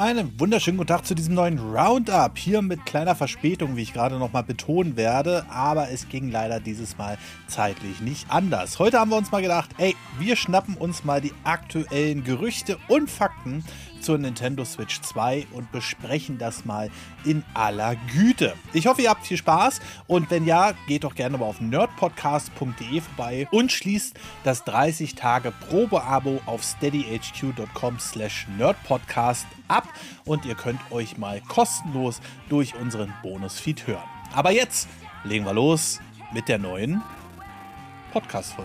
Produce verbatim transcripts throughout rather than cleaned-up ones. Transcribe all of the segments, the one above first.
Einen wunderschönen guten Tag zu diesem neuen Roundup. Hier mit kleiner Verspätung, wie ich gerade nochmal betonen werde. Aber es ging leider dieses Mal zeitlich nicht anders. Heute haben wir uns mal gedacht, ey, wir schnappen uns mal die aktuellen Gerüchte und Fakten zur Nintendo Switch zwei und besprechen das mal in aller Güte. Ich hoffe, ihr habt viel Spaß und wenn ja, geht doch gerne mal auf nerdpodcast punkt de vorbei und schließt das dreißig Tage Probeabo auf steadyhq punkt com slash nerdpodcast ab und ihr könnt euch mal kostenlos durch unseren Bonusfeed hören. Aber jetzt legen wir los mit der neuen Podcast-Folge.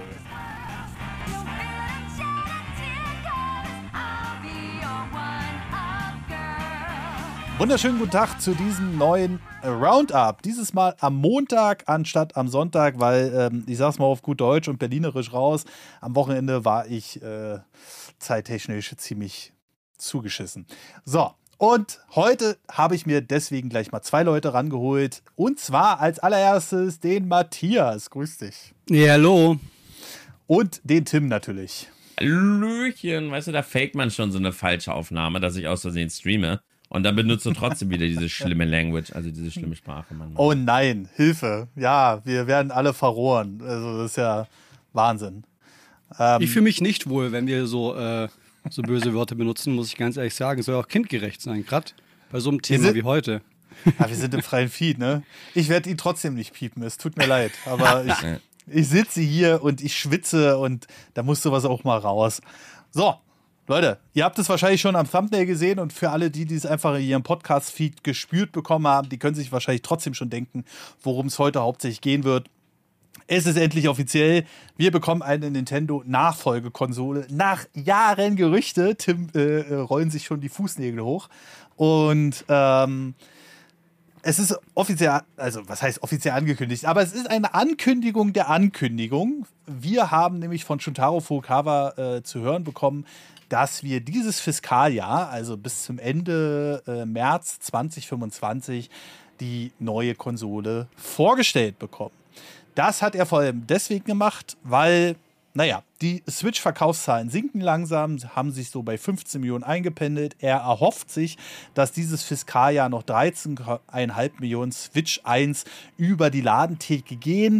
Wunderschönen guten Tag zu diesem neuen Roundup. Dieses Mal am Montag anstatt am Sonntag, weil ähm, ich sag's mal auf gut Deutsch und berlinerisch raus. Am Wochenende war ich äh, zeittechnisch ziemlich zugeschissen. So, und heute habe ich mir deswegen gleich mal zwei Leute rangeholt. Und zwar als allererstes den Matthias. Grüß dich. Ja, hallo. Und den Tim natürlich. Hallöchen. Weißt du, da faked man schon so eine falsche Aufnahme, dass ich aus Versehen streame. Und dann benutzt du trotzdem wieder diese schlimme Language, also diese schlimme Sprache. Mann. Oh nein, Hilfe. Ja, wir werden alle verrohren. Also das ist ja Wahnsinn. Ähm, ich fühle mich nicht wohl, wenn wir so, äh, so böse Wörter benutzen, muss ich ganz ehrlich sagen. Es soll auch kindgerecht sein, gerade bei so einem Thema sind, wie heute. Ja, wir sind im freien Feed, ne? Ich werde ihn trotzdem nicht piepen, es tut mir leid. Aber ich, ich sitze hier und ich schwitze und da muss sowas auch mal raus. So. Leute, ihr habt es wahrscheinlich schon am Thumbnail gesehen und für alle, die, die es einfach in ihrem Podcast-Feed gespürt bekommen haben, die können sich wahrscheinlich trotzdem schon denken, worum es heute hauptsächlich gehen wird. Es ist endlich offiziell, wir bekommen eine Nintendo-Nachfolgekonsole. Nach Jahren Gerüchte, Tim äh, rollen sich schon die Fußnägel hoch und ähm, es ist offiziell, also was heißt offiziell angekündigt, aber es ist eine Ankündigung der Ankündigung. Wir haben nämlich von Shuntaro Furukawa äh, zu hören bekommen, dass wir dieses Fiskaljahr, also bis zum Ende äh, März zwanzig fünfundzwanzig, die neue Konsole vorgestellt bekommen. Das hat er vor allem deswegen gemacht, weil, naja, die Switch-Verkaufszahlen sinken langsam, haben sich so bei fünfzehn Millionen eingependelt. Er erhofft sich, dass dieses Fiskaljahr noch dreizehn Komma fünf Millionen Switch eins über die Ladentheke gehen,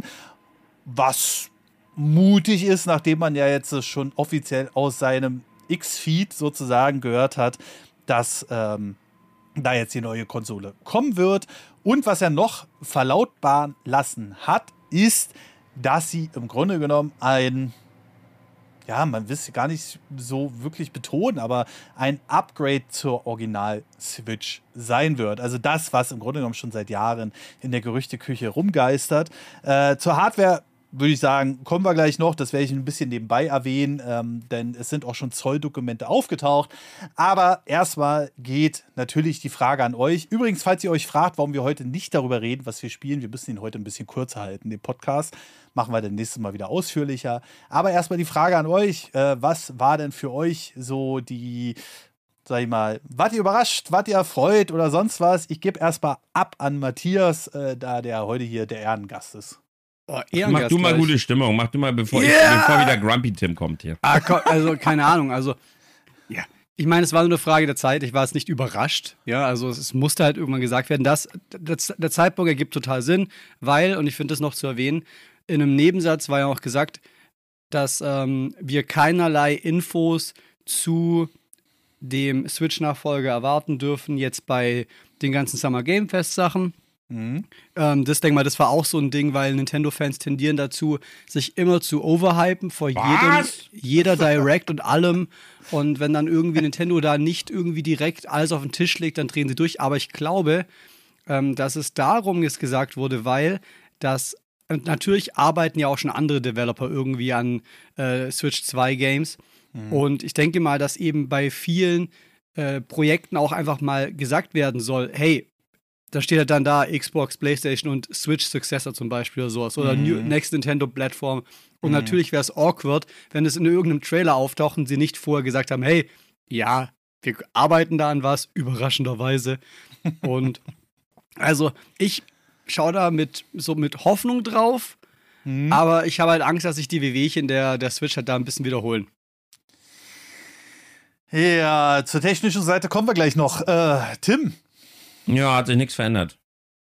was mutig ist, nachdem man ja jetzt schon offiziell aus seinem X-Feed sozusagen gehört hat, dass ähm, da jetzt die neue Konsole kommen wird. Und was er noch verlautbaren lassen hat, ist, dass sie im Grunde genommen ein, ja, man will es gar nicht so wirklich betonen, aber ein Upgrade zur Original-Switch sein wird. Also das, was im Grunde genommen schon seit Jahren in der Gerüchteküche rumgeistert. Äh, zur Hardware würde ich sagen, kommen wir gleich noch. Das werde ich ein bisschen nebenbei erwähnen, ähm, denn es sind auch schon Zolldokumente aufgetaucht. Aber erstmal geht natürlich die Frage an euch. Übrigens, falls ihr euch fragt, warum wir heute nicht darüber reden, was wir spielen, wir müssen ihn heute ein bisschen kürzer halten, den Podcast. Machen wir dann nächstes Mal wieder ausführlicher. Aber erstmal die Frage an euch. Äh, was war denn für euch so die, sag ich mal, wart ihr überrascht, wart ihr erfreut oder sonst was? Ich gebe erstmal ab an Matthias, äh, da der heute hier der Ehrengast ist. Oh, mach du mal gleich. Gute Stimmung, mach du mal, bevor, yeah! ich, bevor wieder Grumpy Tim kommt hier. Ah, also, keine Ahnung, also, ja. Ich meine, es war nur eine Frage der Zeit, ich war jetzt nicht überrascht, ja, also es, es musste halt irgendwann gesagt werden, dass der, der Zeitpunkt ergibt total Sinn, weil, und ich finde das noch zu erwähnen, in einem Nebensatz war ja auch gesagt, dass ähm, wir keinerlei Infos zu dem Switch-Nachfolger erwarten dürfen, jetzt bei den ganzen Summer Game Fest-Sachen. Mhm. Ähm, das denke mal, das war auch so ein Ding, weil Nintendo-Fans tendieren dazu, sich immer zu overhypen vor jedem, jeder Direct und allem. Und wenn dann irgendwie Nintendo da nicht irgendwie direkt alles auf den Tisch legt, dann drehen sie durch. Aber ich glaube, ähm, dass es darum jetzt gesagt wurde, weil das natürlich arbeiten ja auch schon andere Developer irgendwie an äh, Switch zwei Games. Mhm. Und ich denke mal, dass eben bei vielen äh, Projekten auch einfach mal gesagt werden soll, hey, da steht halt dann da Xbox, PlayStation und Switch Successor zum Beispiel oder sowas. Oder mhm. Next Nintendo Platform. Und mhm. natürlich wäre es awkward, wenn es in irgendeinem Trailer auftaucht und sie nicht vorher gesagt haben, hey, ja, wir arbeiten da an was, überraschenderweise. Und also ich schaue da mit, so mit Hoffnung drauf, mhm. aber ich habe halt Angst, dass sich die Wehwehchen der, der Switch halt da ein bisschen wiederholen. Ja, zur technischen Seite kommen wir gleich noch. Äh, Tim? Ja, hat sich nichts verändert.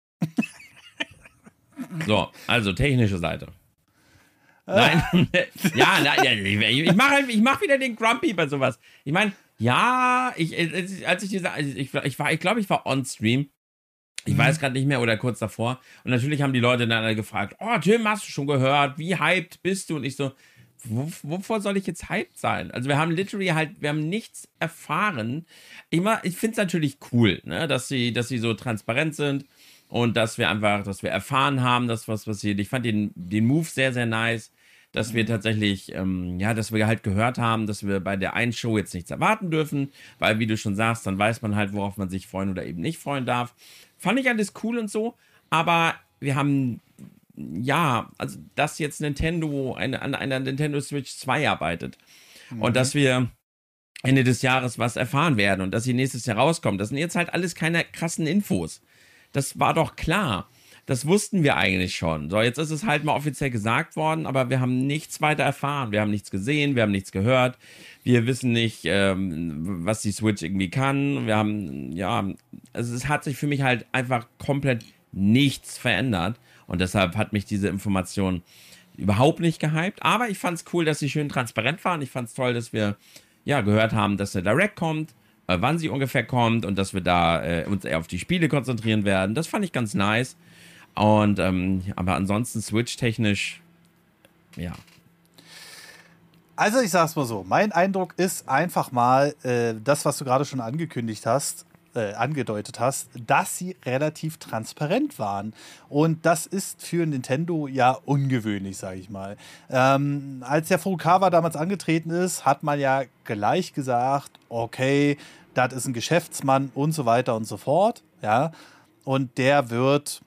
So, also technische Seite. Nein, ja, nein, ich mache halt, ich mach wieder den Grumpy bei sowas. Ich meine, ja, ich, als ich diese, ich, ich war, ich glaube, ich war on Stream. Ich mhm. weiß gerade nicht mehr oder kurz davor. Und natürlich haben die Leute dann alle gefragt, oh, Tim, hast du schon gehört? Wie hyped bist du? Und ich so, wo, wovor soll ich jetzt hyped sein? Also wir haben literally halt, wir haben nichts erfahren. Ich, ich finde es natürlich cool, ne, dass sie, dass sie so transparent sind und dass wir einfach, dass wir erfahren haben, dass was passiert. Ich fand den, den Move sehr, sehr nice. Dass wir tatsächlich, ähm, ja, dass wir halt gehört haben, dass wir bei der einen Show jetzt nichts erwarten dürfen, weil, wie du schon sagst, dann weiß man halt, worauf man sich freuen oder eben nicht freuen darf. Fand ich alles cool und so, aber wir haben, ja, also, dass jetzt Nintendo eine, an einer Nintendo Switch zwei arbeitet mhm. und dass wir Ende des Jahres was erfahren werden und dass sie nächstes Jahr rauskommt, das sind jetzt halt alles keine krassen Infos. Das war doch klar. Das wussten wir eigentlich schon. So, jetzt ist es halt mal offiziell gesagt worden, aber wir haben nichts weiter erfahren. Wir haben nichts gesehen, wir haben nichts gehört. Wir wissen nicht, ähm, was die Switch irgendwie kann. Wir haben, ja, also es hat sich für mich halt einfach komplett nichts verändert. Und deshalb hat mich diese Information überhaupt nicht gehypt. Aber ich fand es cool, dass sie schön transparent waren. Ich fand es toll, dass wir, ja, gehört haben, dass der Direct kommt, äh, wann sie ungefähr kommt und dass wir da äh, uns eher auf die Spiele konzentrieren werden. Das fand ich ganz nice. Und, ähm, aber ansonsten Switch-technisch, ja. Also ich sag's mal so, mein Eindruck ist einfach mal, äh, das, was du gerade schon angekündigt hast, äh, angedeutet hast, dass sie relativ transparent waren. Und das ist für Nintendo ja ungewöhnlich, sage ich mal. Ähm, als der Furukawa damals angetreten ist, hat man ja gleich gesagt, okay, das ist ein Geschäftsmann und so weiter und so fort. Ja, und der wird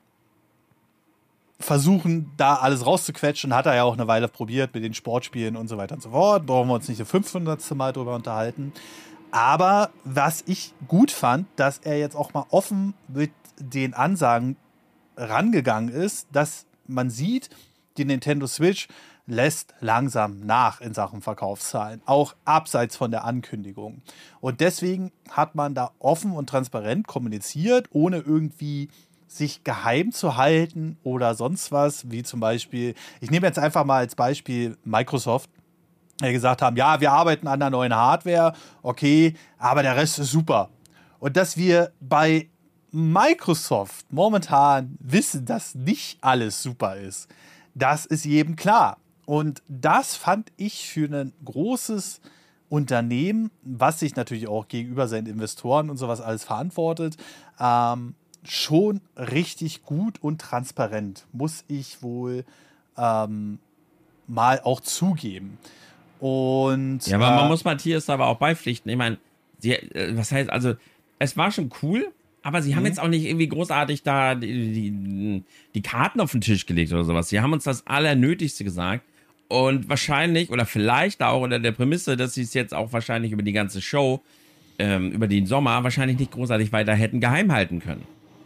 versuchen, da alles rauszuquetschen. Hat er ja auch eine Weile probiert mit den Sportspielen und so weiter und so fort. Brauchen wir uns nicht das fünfhundertste Mal drüber unterhalten. Aber was ich gut fand, dass er jetzt auch mal offen mit den Ansagen rangegangen ist, dass man sieht, die Nintendo Switch lässt langsam nach in Sachen Verkaufszahlen, auch abseits von der Ankündigung. Und deswegen hat man da offen und transparent kommuniziert, ohne irgendwie sich geheim zu halten oder sonst was, wie zum Beispiel, ich nehme jetzt einfach mal als Beispiel Microsoft, die gesagt haben, ja, wir arbeiten an der neuen Hardware, okay, aber der Rest ist super. Und dass wir bei Microsoft momentan wissen, dass nicht alles super ist, das ist jedem klar. Und das fand ich für ein großes Unternehmen, was sich natürlich auch gegenüber seinen Investoren und sowas alles verantwortet, ähm, schon richtig gut und transparent, muss ich wohl ähm, mal auch zugeben. Und, ja, aber äh, man muss Matthias aber auch beipflichten. Ich meine, was heißt, also, es war schon cool, aber sie haben jetzt auch nicht irgendwie großartig da die, die, die Karten auf den Tisch gelegt oder sowas. Sie haben uns das Allernötigste gesagt und wahrscheinlich, oder vielleicht auch unter der Prämisse, dass sie es jetzt auch wahrscheinlich über die ganze Show, ähm, über den Sommer, wahrscheinlich nicht großartig weiter hätten geheim halten können.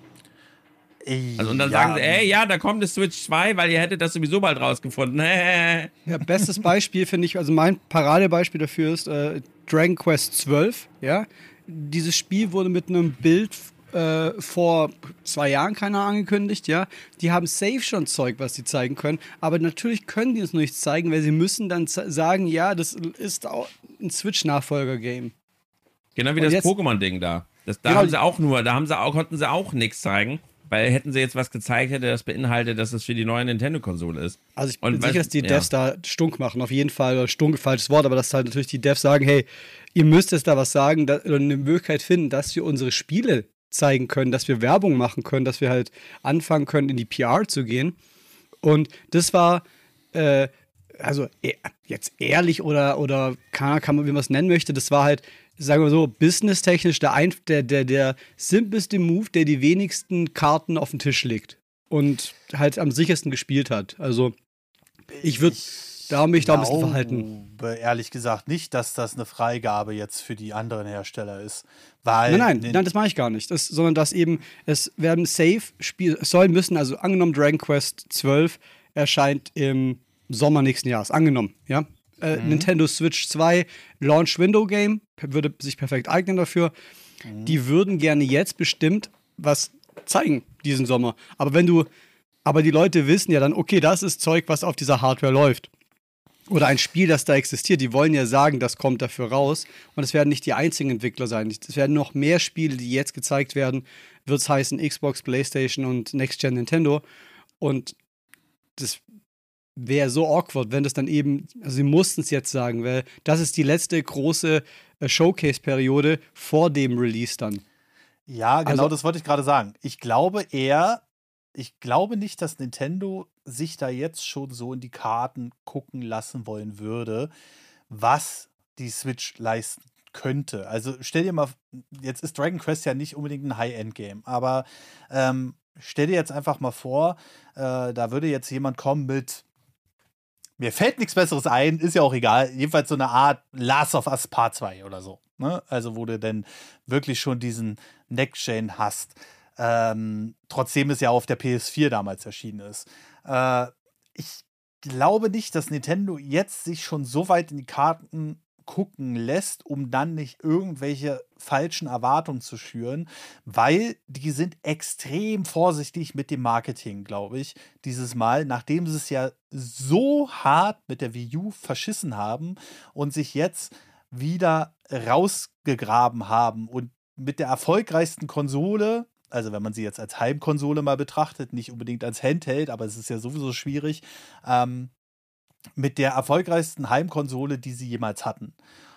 Also und dann ja. sagen sie, ey, ja, da kommt eine Switch zwei, weil ihr hättet das sowieso bald rausgefunden. Ja, bestes Beispiel finde ich, also mein Paradebeispiel dafür ist äh, Dragon Quest zwölf, ja. Dieses Spiel wurde mit einem Bild äh, vor zwei Jahren, keine Ahnung, angekündigt, ja. Die haben safe schon Zeug, was sie zeigen können, aber natürlich können die uns noch nichts zeigen, weil sie müssen dann z- sagen, ja, das ist auch ein Switch-Nachfolger-Game. Genau wie und das Pokémon-Ding da. Das, da genau, haben sie auch nur, da haben sie auch, konnten sie auch nichts zeigen. Weil hätten sie jetzt was gezeigt, hätte das beinhaltet, dass es für die neue Nintendo-Konsole ist. Also ich bin und sicher, weißt, dass die ja. Devs da stunk machen, auf jeden Fall. Oder stunk, falsches Wort, aber dass halt natürlich die Devs sagen, hey, ihr müsst jetzt da was sagen da, oder eine Möglichkeit finden, dass wir unsere Spiele zeigen können, dass wir Werbung machen können, dass wir halt anfangen können, in die P R zu gehen. Und das war, äh, also jetzt ehrlich oder, oder kann, kann man, wie man es nennen möchte, das war halt, sagen wir so, businesstechnisch der, ein, der, der, der simpelste Move, der die wenigsten Karten auf den Tisch legt und halt am sichersten gespielt hat. Also ich würde da mich da ein bisschen verhalten. Ehrlich gesagt nicht, dass das eine Freigabe jetzt für die anderen Hersteller ist. Weil nein, nein, nein, das mache ich gar nicht. Das, sondern dass eben, es werden safe Spiel, sollen müssen, also angenommen Dragon Quest zwölf erscheint im Sommer nächsten Jahres. Angenommen, ja. äh, mhm. Nintendo Switch zwei Launch Window Game, würde sich perfekt eignen dafür. Mhm. Die würden gerne jetzt bestimmt was zeigen diesen Sommer. Aber wenn du, aber die Leute wissen ja dann, okay, das ist Zeug, was auf dieser Hardware läuft. Oder ein Spiel, das da existiert. Die wollen ja sagen, das kommt dafür raus. Und es werden nicht die einzigen Entwickler sein. Es werden noch mehr Spiele, die jetzt gezeigt werden. Wird es heißen Xbox, PlayStation und Next-Gen Nintendo. Und das wäre so awkward, wenn das dann eben, also sie mussten es jetzt sagen, weil das ist die letzte große äh, Showcase-Periode vor dem Release dann. Ja, genau, also, das wollte ich gerade sagen. Ich glaube eher, ich glaube nicht, dass Nintendo sich da jetzt schon so in die Karten gucken lassen wollen würde, was die Switch leisten könnte. Also stell dir mal, jetzt ist Dragon Quest ja nicht unbedingt ein High-End-Game, aber ähm, stell dir jetzt einfach mal vor, äh, da würde jetzt jemand kommen mit, mir fällt nichts Besseres ein, ist ja auch egal, jedenfalls so eine Art Last of Us Part zwei oder so. Ne? Also wo du denn wirklich schon diesen Next-Gen hast. Ähm, trotzdem es ja auf der P S vier damals erschienen ist. Äh, ich glaube nicht, dass Nintendo jetzt sich schon so weit in die Karten gucken lässt, um dann nicht irgendwelche falschen Erwartungen zu schüren, weil die sind extrem vorsichtig mit dem Marketing, glaube ich, dieses Mal, nachdem sie es ja so hart mit der Wii U verschissen haben und sich jetzt wieder rausgegraben haben und mit der erfolgreichsten Konsole, also wenn man sie jetzt als Heimkonsole mal betrachtet, nicht unbedingt als Handheld, aber es ist ja sowieso schwierig, ähm, mit der erfolgreichsten Heimkonsole, die sie jemals hatten.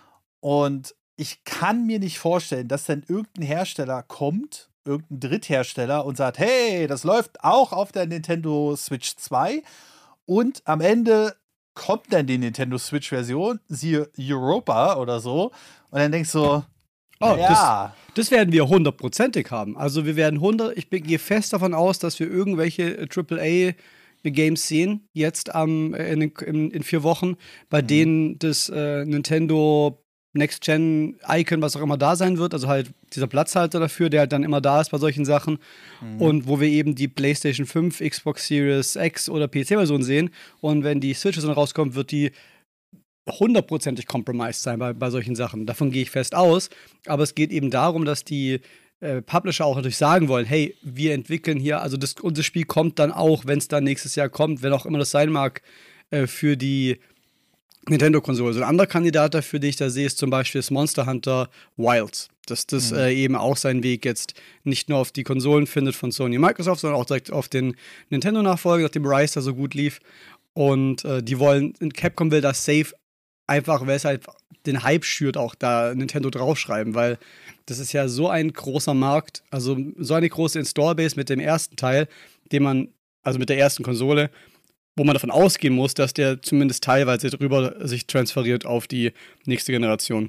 Und ich kann mir nicht vorstellen, dass dann irgendein Hersteller kommt, irgendein Dritthersteller und sagt, hey, das läuft auch auf der Nintendo Switch zwei und am Ende kommt dann die Nintendo Switch-Version, siehe Europa oder so, und dann denkst du, oh, ja. Das, das werden wir hundertprozentig haben. Also wir werden hundert, ich gehe fest davon aus, dass wir irgendwelche äh, Triple A Games sehen, jetzt ähm, in, in, in vier Wochen, bei mhm. denen das äh, Nintendo Next-Gen-Icon, was auch immer da sein wird, also halt dieser Platzhalter dafür, der halt dann immer da ist bei solchen Sachen mhm. und wo wir eben die PlayStation fünf, Xbox Series X oder P C-Version sehen und wenn die Switch dann rauskommt, wird die hundertprozentig compromised sein bei, bei solchen Sachen. Davon gehe ich fest aus, aber es geht eben darum, dass die Äh, Publisher auch natürlich sagen wollen, hey, wir entwickeln hier, also das, unser Spiel kommt dann auch, wenn es dann nächstes Jahr kommt, wenn auch immer das sein mag, äh, für die Nintendo-Konsole. So ein anderer Kandidat dafür, den ich da sehe, ist zum Beispiel das Monster Hunter Wilds. Dass das mhm. äh, eben auch seinen Weg jetzt nicht nur auf die Konsolen findet von Sony und Microsoft, sondern auch direkt auf den Nintendo-Nachfolger, nachdem Rise da so gut lief. Und äh, die wollen, Capcom will das safe einfach, weil es halt den Hype schürt, auch da Nintendo draufschreiben, weil das ist ja so ein großer Markt, also so eine große Install-Base mit dem ersten Teil, den man, also mit der ersten Konsole, wo man davon ausgehen muss, dass der zumindest teilweise drüber sich transferiert auf die nächste Generation.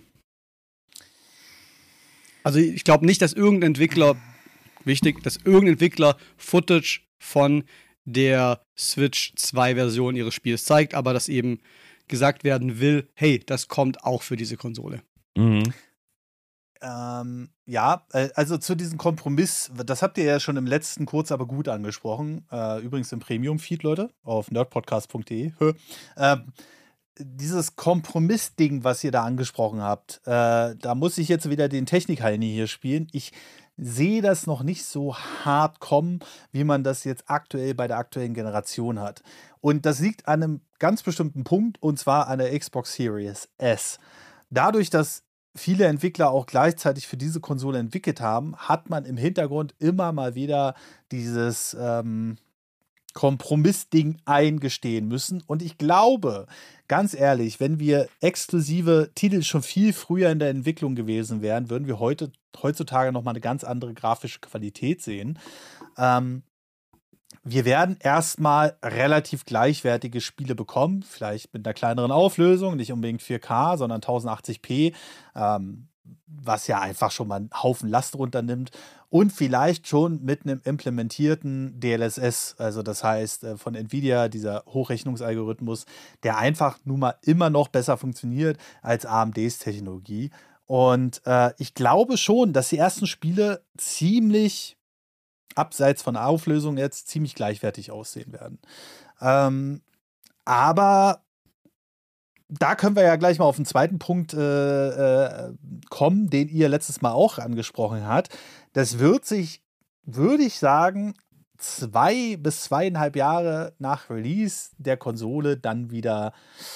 Also ich glaube nicht, dass irgendein Entwickler, wichtig, dass irgendein Entwickler Footage von der Switch zwei Version ihres Spiels zeigt, aber dass eben gesagt werden will, hey, das kommt auch für diese Konsole. Mhm. Ähm, ja, also zu diesem Kompromiss, das habt ihr ja schon im letzten kurz, aber gut angesprochen. Äh, übrigens im Premium-Feed, Leute, auf nerdpodcast punkt de. äh, dieses Kompromiss-Ding, was ihr da angesprochen habt, äh, da muss ich jetzt wieder den Technik-Heini hier spielen. Ich sehe das noch nicht so hart kommen, wie man das jetzt aktuell bei der aktuellen Generation hat. Und das liegt an einem ganz bestimmten Punkt, und zwar an der Xbox Series S. Dadurch, dass viele Entwickler auch gleichzeitig für diese Konsole entwickelt haben, hat man im Hintergrund immer mal wieder dieses ähm, Kompromissding eingestehen müssen. Und ich glaube, ganz ehrlich, wenn wir exklusive Titel schon viel früher in der Entwicklung gewesen wären, würden wir heute, heutzutage nochmal eine ganz andere grafische Qualität sehen. Ähm, wir werden erstmal relativ gleichwertige Spiele bekommen, vielleicht mit einer kleineren Auflösung, nicht unbedingt vier K, sondern tausendachtzig p, ähm, was ja einfach schon mal einen Haufen Last runternimmt, und vielleicht schon mit einem implementierten D L S S, also das heißt von Nvidia, dieser Hochrechnungsalgorithmus, der einfach nun mal immer noch besser funktioniert als A M Ds Technologie. Und äh, ich glaube schon, dass die ersten Spiele ziemlich, abseits von Auflösung jetzt, ziemlich gleichwertig aussehen werden. Ähm, aber da können wir ja gleich mal auf den zweiten Punkt äh, äh, kommen, den ihr letztes Mal auch angesprochen habt. Das wird sich, würde ich sagen, zwei bis zweieinhalb Jahre nach Release der Konsole dann wieder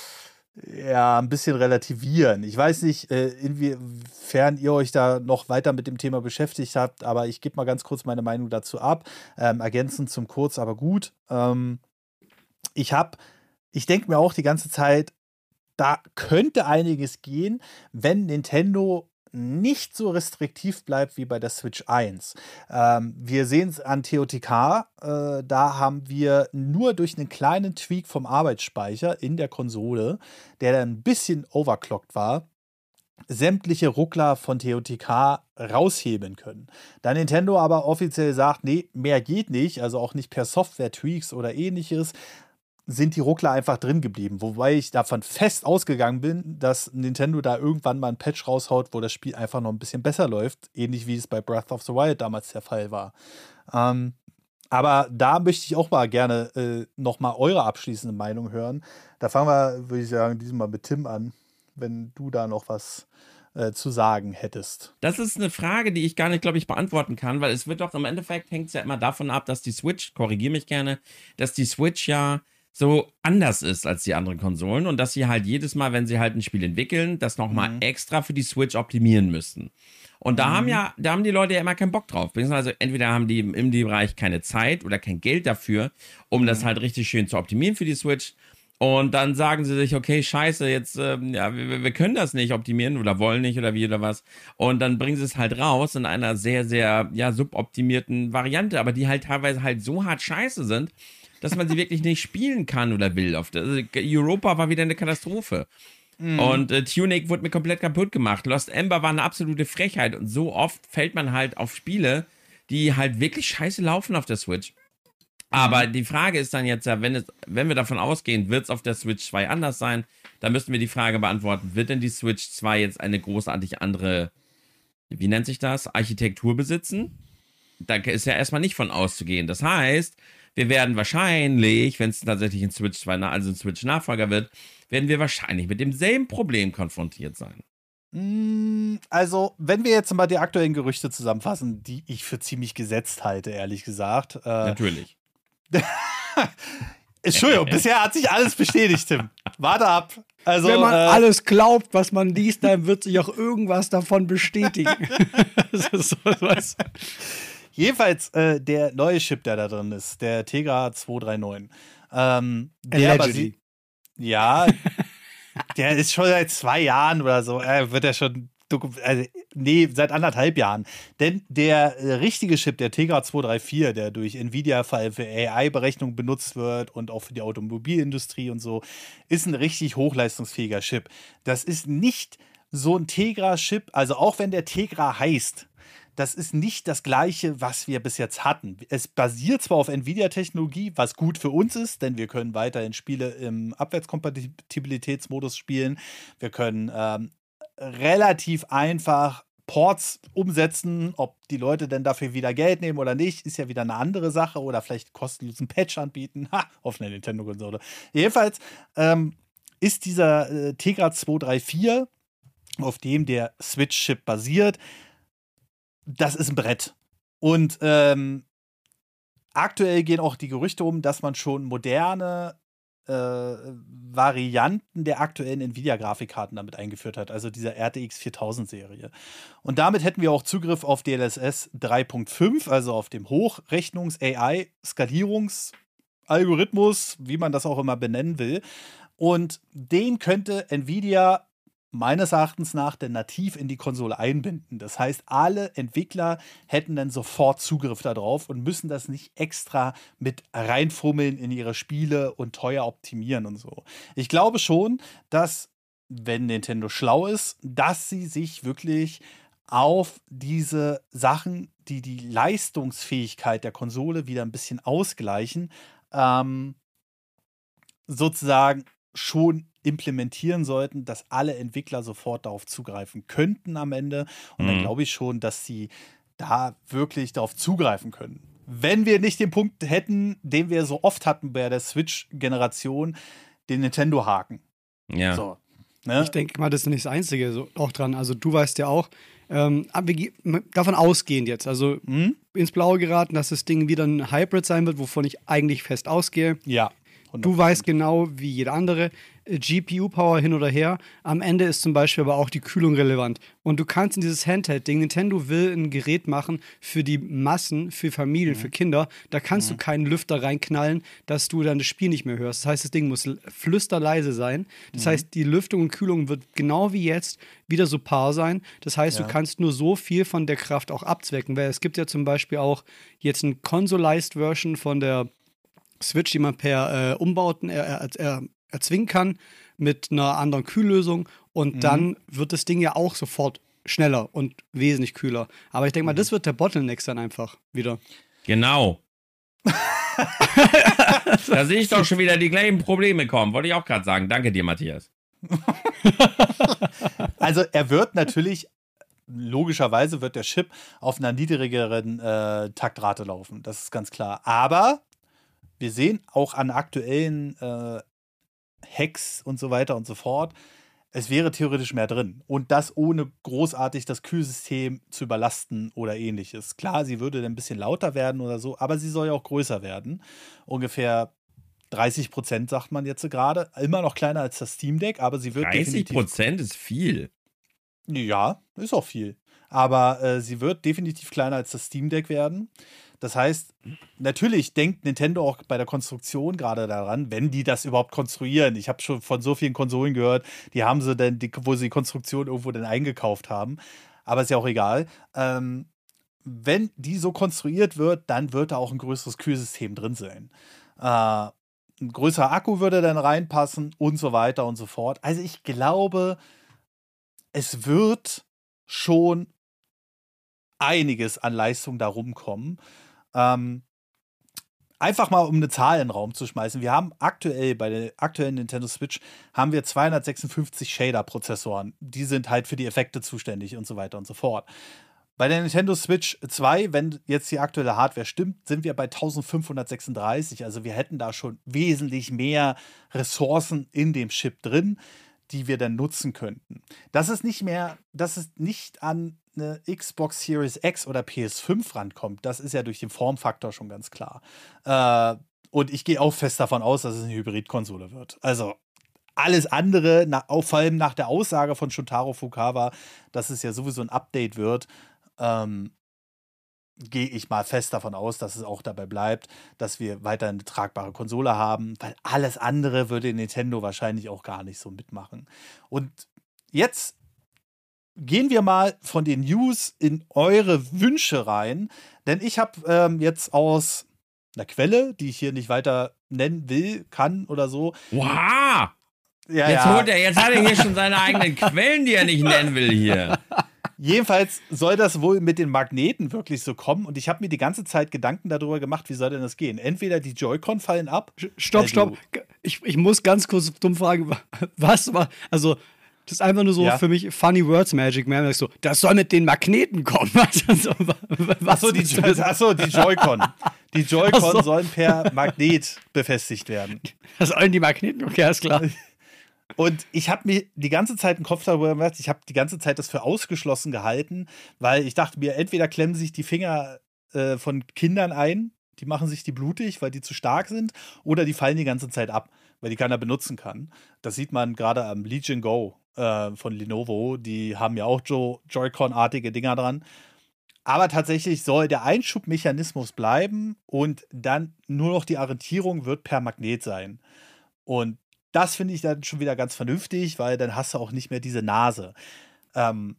ja, ein bisschen relativieren. Ich weiß nicht, äh, inwiefern ihr euch da noch weiter mit dem Thema beschäftigt habt, aber ich gebe mal ganz kurz meine Meinung dazu ab. Ähm, ergänzend zum Kurz, aber gut. Ähm, ich habe, ich denke mir auch die ganze Zeit, da könnte einiges gehen, wenn Nintendo nicht so restriktiv bleibt wie bei der Switch eins. Ähm, wir sehen es an T O T K, äh, da haben wir nur durch einen kleinen Tweak vom Arbeitsspeicher in der Konsole, der dann ein bisschen overclockt war, sämtliche Ruckler von T O T K raushebeln können. Da Nintendo aber offiziell sagt, nee, mehr geht nicht, also auch nicht per Software-Tweaks oder ähnliches, sind die Ruckler einfach drin geblieben. Wobei ich davon fest ausgegangen bin, dass Nintendo da irgendwann mal ein Patch raushaut, wo das Spiel einfach noch ein bisschen besser läuft. Ähnlich wie es bei Breath of the Wild damals der Fall war. Ähm, aber da möchte ich auch mal gerne äh, noch mal eure abschließende Meinung hören. Da fangen wir, würde ich sagen, diesmal mit Tim an, wenn du da noch was äh, zu sagen hättest. Das ist eine Frage, die ich gar nicht, glaube ich, beantworten kann, weil es wird doch im Endeffekt, hängt es ja immer davon ab, dass die Switch, korrigiere mich gerne, dass die Switch ja so anders ist als die anderen Konsolen und dass sie halt jedes Mal, wenn sie halt ein Spiel entwickeln, das nochmal mhm. extra für die Switch optimieren müssen. Und da mhm. haben ja, da haben die Leute ja immer keinen Bock drauf. Also entweder haben die im Indie-Bereich keine Zeit oder kein Geld dafür, um mhm. das halt richtig schön zu optimieren für die Switch. Und dann sagen sie sich, okay, scheiße, jetzt, ähm, ja, wir, wir können das nicht optimieren oder wollen nicht oder wie oder was. Und dann bringen sie es halt raus in einer sehr, sehr, ja, suboptimierten Variante, aber die halt teilweise halt so hart scheiße sind, dass man sie wirklich nicht spielen kann oder will. Also Europa war wieder eine Katastrophe. Mm. Und äh, Tunic wurde mir komplett kaputt gemacht. Lost Ember war eine absolute Frechheit. Und so oft fällt man halt auf Spiele, die halt wirklich scheiße laufen auf der Switch. Aber mm. die Frage ist dann jetzt ja, wenn, es, wenn wir davon ausgehen, wird es auf der Switch zwei anders sein, dann müssten wir die Frage beantworten, wird denn die Switch zwei jetzt eine großartig andere, wie nennt sich das, Architektur besitzen? Da ist ja erstmal nicht von auszugehen. Das heißt, wir werden wahrscheinlich, wenn es tatsächlich ein Switch zwei, also ein Switch-Nachfolger wird, werden wir wahrscheinlich mit demselben Problem konfrontiert sein. Also, wenn wir jetzt mal die aktuellen Gerüchte zusammenfassen, die ich für ziemlich gesetzt halte, ehrlich gesagt. Äh, Natürlich. Entschuldigung, bisher hat sich alles bestätigt, Tim. Warte ab. Also, wenn man äh, alles glaubt, was man liest, dann wird sich auch irgendwas davon bestätigen. Das ist so was. Jedenfalls, äh, der neue Chip, der da drin ist, der Tegra zweihundertneunundreißig, ähm, der basiert, ja, der ist schon seit zwei Jahren oder so, äh, wird er schon, also, nee, seit anderthalb Jahren. Denn der äh, richtige Chip, der Tegra zweihundertvierunddreißig, der durch Nvidia vor allem für A I-Berechnung benutzt wird und auch für die Automobilindustrie und so, ist ein richtig hochleistungsfähiger Chip. Das ist nicht so ein Tegra-Chip, also auch wenn der Tegra heißt, das ist nicht das Gleiche, was wir bis jetzt hatten. Es basiert zwar auf Nvidia-Technologie, was gut für uns ist, denn wir können weiterhin Spiele im Abwärtskompatibilitätsmodus spielen. Wir können ähm, relativ einfach Ports umsetzen. Ob die Leute denn dafür wieder Geld nehmen oder nicht, ist ja wieder eine andere Sache. Oder vielleicht kostenlosen Patch anbieten. Ha, auf einer Nintendo-Konsole. Jedenfalls ähm, ist dieser äh, Tegra zweihundertvierunddreißig, auf dem der Switch-Chip basiert, das ist ein Brett. Und ähm, aktuell gehen auch die Gerüchte um, dass man schon moderne äh, Varianten der aktuellen Nvidia-Grafikkarten damit eingeführt hat, also dieser R T X viertausend-Serie. Und damit hätten wir auch Zugriff auf D L S S drei Punkt fünf, also auf dem Hochrechnungs-A I-Skalierungsalgorithmus, wie man das auch immer benennen will. Und den könnte Nvidia meines Erachtens nach denn nativ in die Konsole einbinden. Das heißt, alle Entwickler hätten dann sofort Zugriff darauf und müssen das nicht extra mit reinfummeln in ihre Spiele und teuer optimieren und so. Ich glaube schon, dass, wenn Nintendo schlau ist, dass sie sich wirklich auf diese Sachen, die die Leistungsfähigkeit der Konsole wieder ein bisschen ausgleichen, ähm, sozusagen schon implementieren sollten, dass alle Entwickler sofort darauf zugreifen könnten am Ende. Und mhm. dann glaube ich schon, dass sie da wirklich darauf zugreifen können. Wenn wir nicht den Punkt hätten, den wir so oft hatten bei der Switch-Generation, den Nintendo-Haken. Ja. So, ne? Ich denke mal, das ist nicht das Einzige so, auch dran. Also du weißt ja auch, ähm, aber wir ge- davon ausgehend jetzt, also Hm? ins Blaue geraten, dass das Ding wieder ein Hybrid sein wird, wovon ich eigentlich fest ausgehe. Ja. hundert Du weißt genau, wie jeder andere, äh, G P U-Power hin oder her. Am Ende ist zum Beispiel aber auch die Kühlung relevant. Und du kannst in dieses Handheld-Ding, Nintendo will ein Gerät machen für die Massen, für Familien, für Kinder. Da kannst du keinen Lüfter reinknallen, dass du dann das Spiel nicht mehr hörst. Das heißt, das Ding muss l- flüsterleise sein. Das heißt, die Lüftung und Kühlung wird genau wie jetzt wieder so par sein. Das heißt, Ja. du kannst nur so viel von der Kraft auch abzwecken. Weil es gibt ja zum Beispiel auch jetzt eine Consolized Version von der Switch, die man per äh, Umbauten er, er, er, erzwingen kann mit einer anderen Kühllösung und Mhm. dann wird das Ding ja auch sofort schneller und wesentlich kühler. Aber ich denke mal, das wird der Bottleneck dann einfach wieder. Genau. Da sehe ich doch schon wieder die gleichen Probleme kommen. Wollte ich auch gerade sagen. Danke dir, Matthias. Also er wird natürlich, logischerweise wird der Chip auf einer niedrigeren äh, Taktrate laufen. Das ist ganz klar. Aber wir sehen auch an aktuellen äh, Hacks und so weiter und so fort, es wäre theoretisch mehr drin. Und das ohne großartig das Kühlsystem zu überlasten oder ähnliches. Klar, sie würde dann ein bisschen lauter werden oder so, aber sie soll ja auch größer werden. Ungefähr dreißig Prozent sagt man jetzt gerade. Immer noch kleiner als das Steam Deck, aber sie wird dreißig definitiv... Prozent ist viel. Ja, ist auch viel. Aber äh, sie wird definitiv kleiner als das Steam Deck werden. Das heißt, natürlich denkt Nintendo auch bei der Konstruktion gerade daran, wenn die das überhaupt konstruieren. Ich habe schon von so vielen Konsolen gehört, die haben sie denn, die, wo sie die Konstruktion irgendwo dann eingekauft haben. Aber ist ja auch egal. Ähm, wenn die so konstruiert wird, dann wird da auch ein größeres Kühlsystem drin sein. Äh, ein größerer Akku würde dann reinpassen und so weiter und so fort. Also ich glaube, es wird schon einiges an Leistung da rumkommen. Ähm, einfach mal, um eine Zahl in den Raum zu schmeißen. Wir haben aktuell, bei der aktuellen Nintendo Switch, haben wir zweihundertsechsundfünfzig Shader-Prozessoren. Die sind halt für die Effekte zuständig und so weiter und so fort. Bei der Nintendo Switch zwei, wenn jetzt die aktuelle Hardware stimmt, sind wir bei eintausendfünfhundertsechsunddreißig. Also wir hätten da schon wesentlich mehr Ressourcen in dem Chip drin, die wir dann nutzen könnten. Das ist nicht mehr, dass es nicht an eine Xbox Series X oder P S fünf rankommt. Das ist ja durch den Formfaktor schon ganz klar. Äh, und ich gehe auch fest davon aus, dass es eine Hybridkonsole wird. Also alles andere, na, auch vor allem nach der Aussage von Shotaro Fukawa, dass es ja sowieso ein Update wird, ähm, gehe ich mal fest davon aus, dass es auch dabei bleibt, dass wir weiter eine tragbare Konsole haben, weil alles andere würde Nintendo wahrscheinlich auch gar nicht so mitmachen. Und jetzt gehen wir mal von den News in eure Wünsche rein, denn ich habe ähm, jetzt aus einer Quelle, die ich hier nicht weiter nennen will, kann oder so. Wow! Ja, Jetzt, ja. holt er, jetzt hat er hier schon seine eigenen Quellen, die er nicht nennen will hier. Jedenfalls soll das wohl mit den Magneten wirklich so kommen und ich habe mir die ganze Zeit Gedanken darüber gemacht, wie soll denn das gehen? Entweder die Joy-Con fallen ab. Stopp, weil stopp. du- Ich, ich muss ganz kurz dumm fragen, was war, also, das ist einfach nur so Ja. für mich Funny Words Magic, man. Ich so, das soll mit den Magneten kommen. Also, was Achso, die, ist das? achso, die Joy-Con. Die Joy-Con Ach so. sollen per Magnet befestigt werden. Das sollen die Magneten, okay, ist klar. Und ich habe mir die ganze Zeit einen Kopf darüber gemacht, ich habe die ganze Zeit das für ausgeschlossen gehalten, weil ich dachte mir, entweder klemmen sich die Finger äh, von Kindern ein, die machen sich die blutig, weil die zu stark sind, oder die fallen die ganze Zeit ab, weil die keiner benutzen kann. Das sieht man gerade am Legion Go äh, von Lenovo, die haben ja auch jo- Joy-Con-artige Dinger dran. Aber tatsächlich soll der Einschubmechanismus bleiben und dann nur noch die Arretierung wird per Magnet sein. Und das finde ich dann schon wieder ganz vernünftig, weil dann hast du auch nicht mehr diese Nase. Ähm,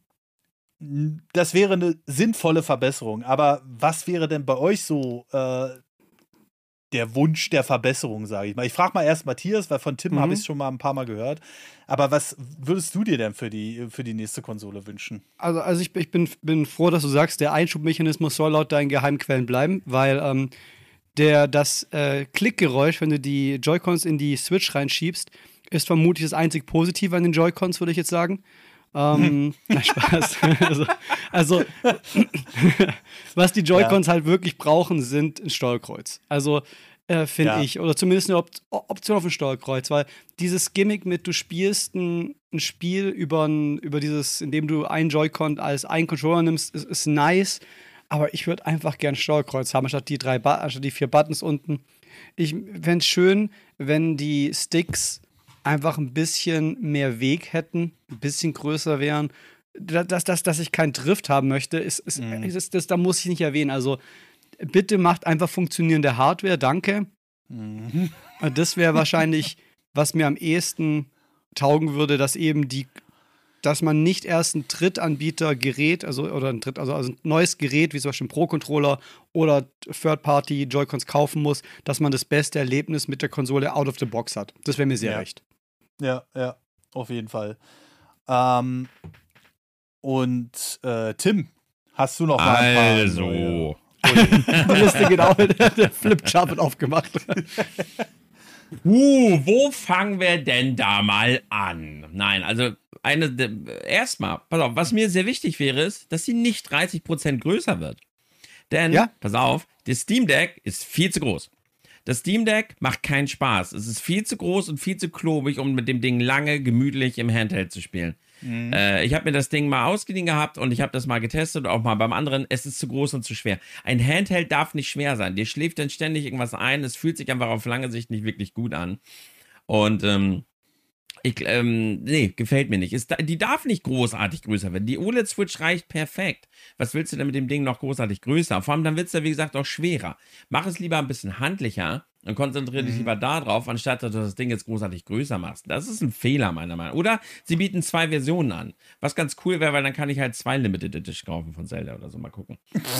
das wäre eine sinnvolle Verbesserung. Aber was wäre denn bei euch so äh, der Wunsch der Verbesserung, sage ich mal? Ich frage mal erst Matthias, weil von Tim Mhm. habe ich es schon mal ein paar Mal gehört. Aber was würdest du dir denn für die, für die nächste Konsole wünschen? Also, also ich, ich bin, bin froh, dass du sagst, der Einschubmechanismus soll laut deinen Geheimquellen bleiben, weil ähm, der, das äh, Klickgeräusch, wenn du die Joy-Cons in die Switch reinschiebst, ist vermutlich das einzig Positive an den Joy-Cons, würde ich jetzt sagen. Ähm, na, Spaß. also, also was die Joy-Cons halt wirklich brauchen, sind ein Steuerkreuz. Also äh, finde Ja. ich. Oder zumindest eine Op Option auf dem Steuerkreuz, weil dieses Gimmick mit, du spielst ein, ein Spiel über, ein, über dieses, indem du einen Joy-Con als einen Controller nimmst, ist, ist nice. Aber ich würde einfach gern Steuerkreuz haben, statt die drei, Bu- anstatt die vier Buttons unten. Ich fände es schön, wenn die Sticks einfach ein bisschen mehr Weg hätten, ein bisschen größer wären. Dass, dass, dass ich keinen Drift haben möchte, ist, ist, Mhm. ist, ist, das, da muss ich nicht erwähnen. Also bitte macht einfach funktionierende Hardware, danke. Mhm. Das wäre wahrscheinlich, was mir am ehesten taugen würde, dass eben die, dass man nicht erst ein Drittanbieter-Gerät, also oder ein Dritt, also, also ein neues Gerät, wie zum Beispiel ein Pro-Controller oder Third-Party Joy-Cons kaufen muss, dass man das beste Erlebnis mit der Konsole out of the box hat. Das wäre mir sehr Ja. recht. Ja, ja, auf jeden Fall. Ähm, und äh, Tim, hast du noch mal ein paar neue- Also. Die Liste genau, der Flipchart wird aufgemacht. Uh, wo fangen wir denn da mal an? Nein, also eine de- erstmal, pass auf, was mir sehr wichtig wäre, ist, dass sie nicht dreißig Prozent größer wird. Denn, Ja. pass auf, das Steam Deck ist viel zu groß. Das Steam Deck macht keinen Spaß. Es ist viel zu groß und viel zu klobig, um mit dem Ding lange gemütlich im Handheld zu spielen. Mhm. Äh, ich habe mir das Ding mal ausgeliehen gehabt und ich habe das mal getestet, auch mal beim anderen. Es ist zu groß und zu schwer. Ein Handheld darf nicht schwer sein. Dir schläft dann ständig irgendwas ein. Es fühlt sich einfach auf lange Sicht nicht wirklich gut an. Und ähm, ich, ähm, nee, gefällt mir nicht. Ist, die darf nicht großartig größer werden. Die O L E D-Switch reicht perfekt. Was willst du denn mit dem Ding noch großartig größer? Vor allem dann wird es ja, wie gesagt, auch schwerer. Mach es lieber ein bisschen handlicher und konzentriere dich Mhm. lieber darauf, anstatt dass du das Ding jetzt großartig größer machst. Das ist ein Fehler, meiner Meinung nach. Oder sie bieten zwei Versionen an. Was ganz cool wäre, weil dann kann ich halt zwei Limited Edition kaufen von Zelda oder so. Mal gucken.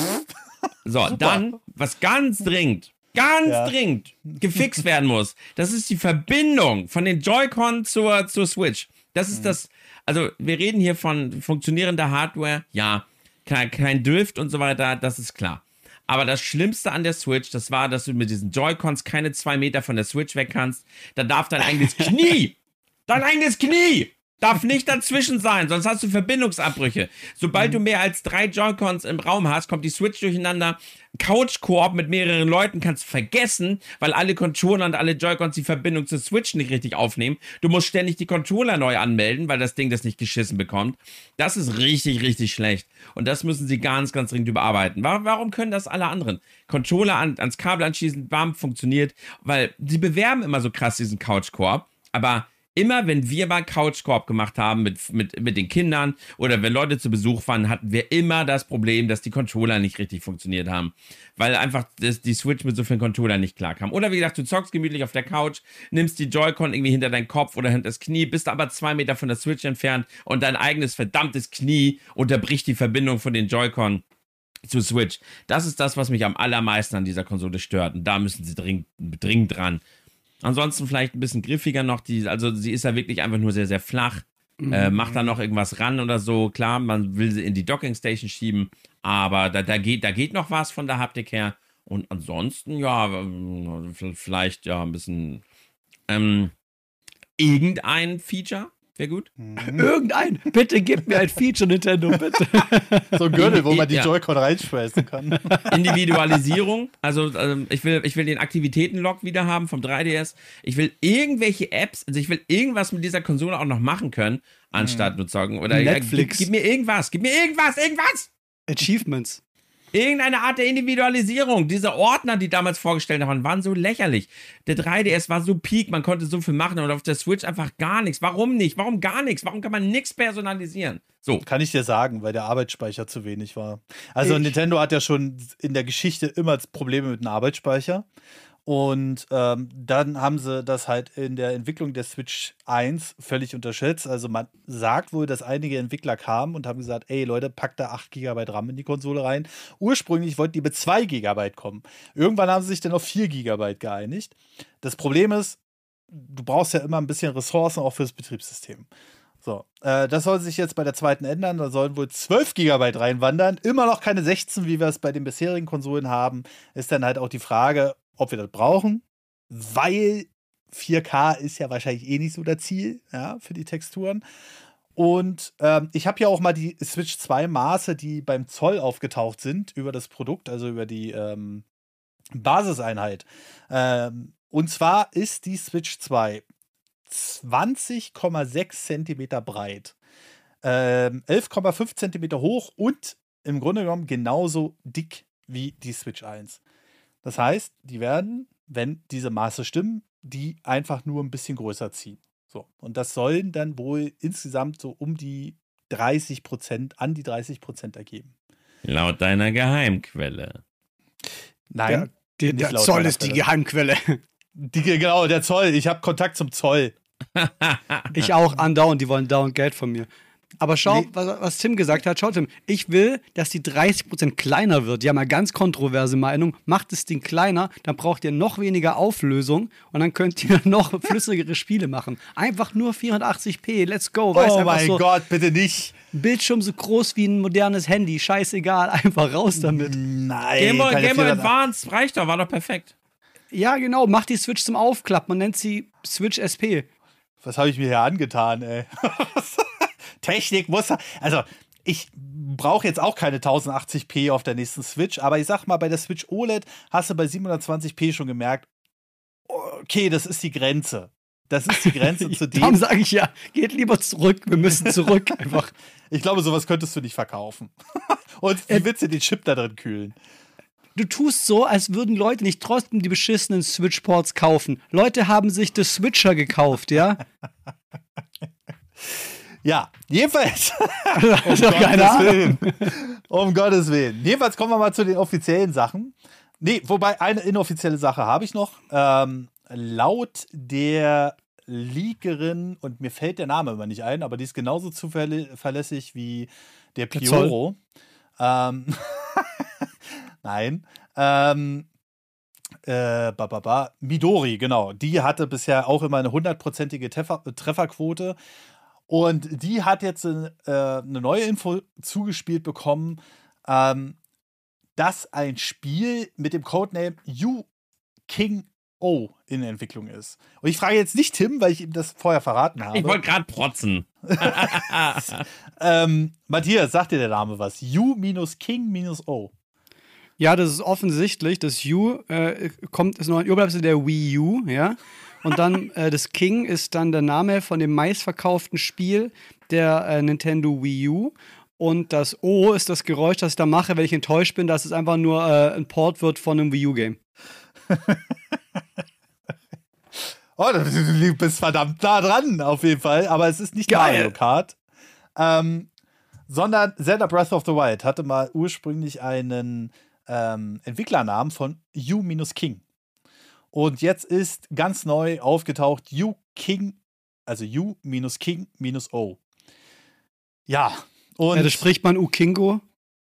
So, dann, was ganz dringend, ganz Ja. dringend gefixt werden muss, das ist die Verbindung von den Joy-Con zur, zur Switch. Das ist das, also wir reden hier von funktionierender Hardware, ja, kein, kein Drift und so weiter, das ist klar. Aber das Schlimmste an der Switch, das war, dass du mit diesen Joy-Cons keine zwei Meter von der Switch weg kannst. Da darf dein eigenes Knie, dein eigenes Knie darf nicht dazwischen sein, sonst hast du Verbindungsabbrüche. Sobald du mehr als drei Joy-Cons im Raum hast, kommt die Switch durcheinander. Couch-Koop mit mehreren Leuten kannst du vergessen, weil alle Controller und alle Joy-Cons die Verbindung zur Switch nicht richtig aufnehmen. Du musst ständig die Controller neu anmelden, weil das Ding das nicht geschissen bekommt. Das ist richtig, richtig schlecht. Und das müssen sie ganz, ganz dringend überarbeiten. Wa- Warum können das alle anderen? Controller an, ans Kabel anschließen, bam, funktioniert. Weil sie bewerben immer so krass diesen Couch-Koop, aber immer wenn wir mal Couch-Koop gemacht haben mit, mit, mit den Kindern oder wenn Leute zu Besuch waren, hatten wir immer das Problem, dass die Controller nicht richtig funktioniert haben. Weil einfach das, die Switch mit so vielen Controllern nicht klarkam. Oder wie gesagt, du zockst gemütlich auf der Couch, nimmst die Joy-Con irgendwie hinter deinen Kopf oder hinter das Knie, bist aber zwei Meter von der Switch entfernt und dein eigenes verdammtes Knie unterbricht die Verbindung von den Joy-Con zu Switch. Das ist das, was mich am allermeisten an dieser Konsole stört. Und da müssen sie dringend, dringend dran. Ansonsten vielleicht ein bisschen griffiger noch. Die, also sie ist ja wirklich einfach nur sehr, sehr flach. Mhm. Äh, macht da noch irgendwas ran oder so. Klar, man will sie in die Docking Station schieben, aber da, da, geht, da geht noch was von der Haptik her. Und ansonsten, ja, ähm, vielleicht ja ein bisschen ähm, irgendein Feature. Wäre gut. Irgendein, bitte gib mir ein Feature, Nintendo, bitte. So ein Gürtel, wo man die Ja. Joy-Con reinschmeißen kann. Individualisierung, also ähm, ich will, ich will den Aktivitäten-Log wieder haben vom drei D S. Ich will irgendwelche Apps, also ich will irgendwas mit dieser Konsole auch noch machen können, anstatt nur zocken. Oder Netflix. Gib, gib mir irgendwas, gib mir irgendwas, irgendwas! Achievements. Irgendeine Art der Individualisierung. Diese Ordner, die damals vorgestellt haben, waren so lächerlich. Der drei D S war so peak, man konnte so viel machen und auf der Switch einfach gar nichts. Warum nicht? Warum gar nichts? Warum kann man nichts personalisieren? So. Kann ich dir sagen, weil der Arbeitsspeicher zu wenig war. Also Ich- Nintendo hat ja schon in der Geschichte immer Probleme mit dem Arbeitsspeicher. Und ähm, dann haben sie das halt in der Entwicklung der Switch eins völlig unterschätzt. Also man sagt wohl, dass einige Entwickler kamen und haben gesagt, ey Leute, packt da acht Gigabyte RAM in die Konsole rein. Ursprünglich wollten die mit zwei Gigabyte kommen. Irgendwann haben sie sich dann auf vier Gigabyte geeinigt. Das Problem ist, du brauchst ja immer ein bisschen Ressourcen auch fürs Betriebssystem. So, äh, das soll sich jetzt bei der zweiten ändern. Da sollen wohl zwölf Gigabyte reinwandern. Immer noch keine sechzehn, wie wir es bei den bisherigen Konsolen haben. Ist dann halt auch die Frage, ob wir das brauchen, weil vier K ist ja wahrscheinlich eh nicht so das Ziel, ja, für die Texturen. Und ähm, ich habe ja auch mal die Switch zwei Maße, die beim Zoll aufgetaucht sind, über das Produkt, also über die, ähm, Basiseinheit. Ähm, und zwar ist die Switch zwei zwanzig Komma sechs Zentimeter breit, ähm, elf Komma fünf Zentimeter hoch und im Grunde genommen genauso dick wie die Switch eins. Das heißt, die werden, wenn diese Maße stimmen, die einfach nur ein bisschen größer ziehen. So. Und das sollen dann wohl insgesamt so um die dreißig Prozent, an die dreißig Prozent ergeben. Laut deiner Geheimquelle. Nein. Der, der, der Zoll ist die Geheimquelle. Die, genau, der Zoll. Ich habe Kontakt zum Zoll. Ich auch andauernd, die wollen dauernd Geld von mir. Aber schau, Nee. was, was Tim gesagt hat. Schau, Tim, ich will, dass die dreißig Prozent kleiner wird. Die haben eine ganz kontroverse Meinung. Macht das Ding kleiner, dann braucht ihr noch weniger Auflösung und dann könnt ihr noch flüssigere Spiele machen. Einfach nur vierhundertachtzig p, let's go. Weißt, Oh mein so Gott, bitte nicht. Bildschirm so groß wie ein modernes Handy, scheißegal, einfach raus damit. Nein. Game Boy, keine Game Boy vierhundert- Advance reicht doch, war doch perfekt. Ja, genau, macht die Switch zum Aufklappen. Man nennt sie Switch S P. Was habe ich mir hier angetan, ey? Technik muss. Also, ich brauche jetzt auch keine tausendachtzig p auf der nächsten Switch, aber ich sag mal, bei der Switch O L E D hast du bei siebenhundertzwanzig p schon gemerkt, okay, das ist die Grenze. Das ist die Grenze zu Darum dem. sage ich ja, geht lieber zurück, wir müssen zurück einfach. Ich glaube, sowas könntest du nicht verkaufen. Und wie willst du den Chip da drin kühlen? Du tust so, als würden Leute nicht trotzdem die beschissenen Switch-Ports kaufen. Leute haben sich das Switcher gekauft, ja? Ja, jedenfalls. Also, keine Ahnung. Um Gottes Willen. Jedenfalls kommen wir mal zu den offiziellen Sachen. Nee, wobei eine inoffizielle Sache habe ich noch. Ähm, laut der Leakerin, und mir fällt der Name immer nicht ein, aber die ist genauso zuverlässig wie der Pioro. Ähm, Nein. Ähm, äh, ba, ba, ba. Midori, genau. Die hatte bisher auch immer eine hundertprozentige Treffer Trefferquote. Und die hat jetzt äh, eine neue Info zugespielt bekommen, ähm, dass ein Spiel mit dem Codename You King O in Entwicklung ist. Und ich frage jetzt nicht Tim, weil ich ihm das vorher verraten habe. Ich wollte gerade protzen. ähm, Matthias, sagt dir der Name was? You King O. Ja, das ist offensichtlich. Das U äh, kommt, ist noch ein Überbleibsel der Wii U, ja. Und dann äh, das King ist dann der Name von dem meistverkauften Spiel der äh, Nintendo Wii U. Und das O ist das Geräusch, das ich da mache, wenn ich enttäuscht bin, dass es einfach nur äh, ein Port wird von einem Wii U-Game. Oh, du bist verdammt nah dran, auf jeden Fall. Aber es ist nicht Geil. Mario Kart. Ähm, sondern Zelda Breath of the Wild hatte mal ursprünglich einen ähm, Entwicklernamen von You King. Und jetzt ist ganz neu aufgetaucht You King, also You King O. Ja, und. Ja, das spricht man Ukingo.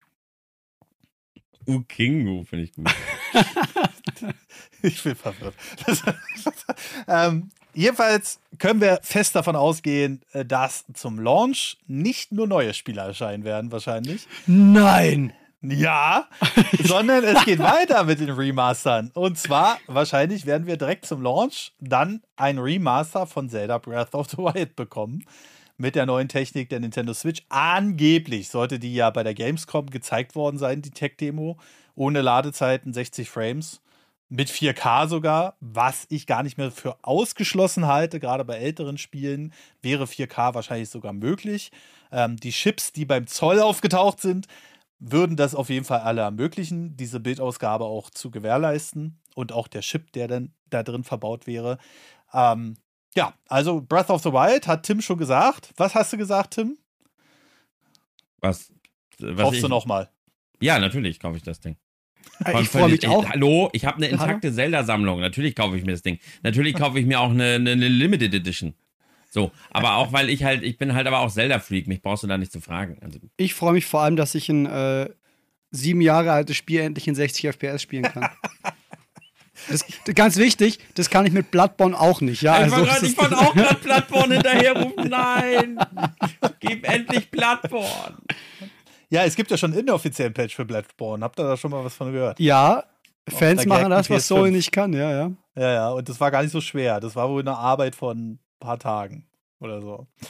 Ukingo finde ich gut. Ich bin verwirrt. Das, ähm, jedenfalls können wir fest davon ausgehen, dass zum Launch nicht nur neue Spiele erscheinen werden, wahrscheinlich. Nein! Ja, sondern es geht weiter mit den Remastern. Und zwar, wahrscheinlich werden wir direkt zum Launch dann ein Remaster von Zelda Breath of the Wild bekommen. Mit der neuen Technik der Nintendo Switch. Angeblich sollte die ja bei der Gamescom gezeigt worden sein, die Tech-Demo. Ohne Ladezeiten, sechzig Frames. Mit vier K sogar, was ich gar nicht mehr für ausgeschlossen halte. Gerade bei älteren Spielen wäre vier K wahrscheinlich sogar möglich. Ähm, die Chips, die beim Zoll aufgetaucht sind, würden das auf jeden Fall alle ermöglichen, diese Bildausgabe auch zu gewährleisten. Und auch der Chip, der dann da drin verbaut wäre. Ähm, ja, also Breath of the Wild hat Tim schon gesagt. Was hast du gesagt, Tim? Was? was Kaufst ich, du nochmal? Ja, natürlich kaufe ich das Ding. Ich freue mich ich, auch. Hallo, ich habe eine intakte Zelda-Sammlung. Natürlich kaufe ich mir das Ding. Natürlich kaufe ich mir auch eine, eine, eine Limited Edition. So, aber auch, weil ich halt, ich bin halt aber auch Zelda-Freak. Mich brauchst du da nicht zu fragen. Also, Ich freue mich vor allem, dass ich ein äh, sieben Jahre altes Spiel endlich in sechzig F P S spielen kann. Das, ganz wichtig, das kann ich mit Bloodborne auch nicht. Ja, ich also, wollte das ich wollte ist- auch gerade Bloodborne hinterherrufen. Nein! Gib endlich Bloodborne! Ja, es gibt ja schon einen inoffiziellen Patch für Bloodborne. Habt ihr da schon mal was von gehört? Ja, Fans der machen das, gehackten was Sony P S fünf. nicht kann, ja, ja. Ja, ja, und das war gar nicht so schwer. Das war wohl eine Arbeit von ein paar Tagen oder so.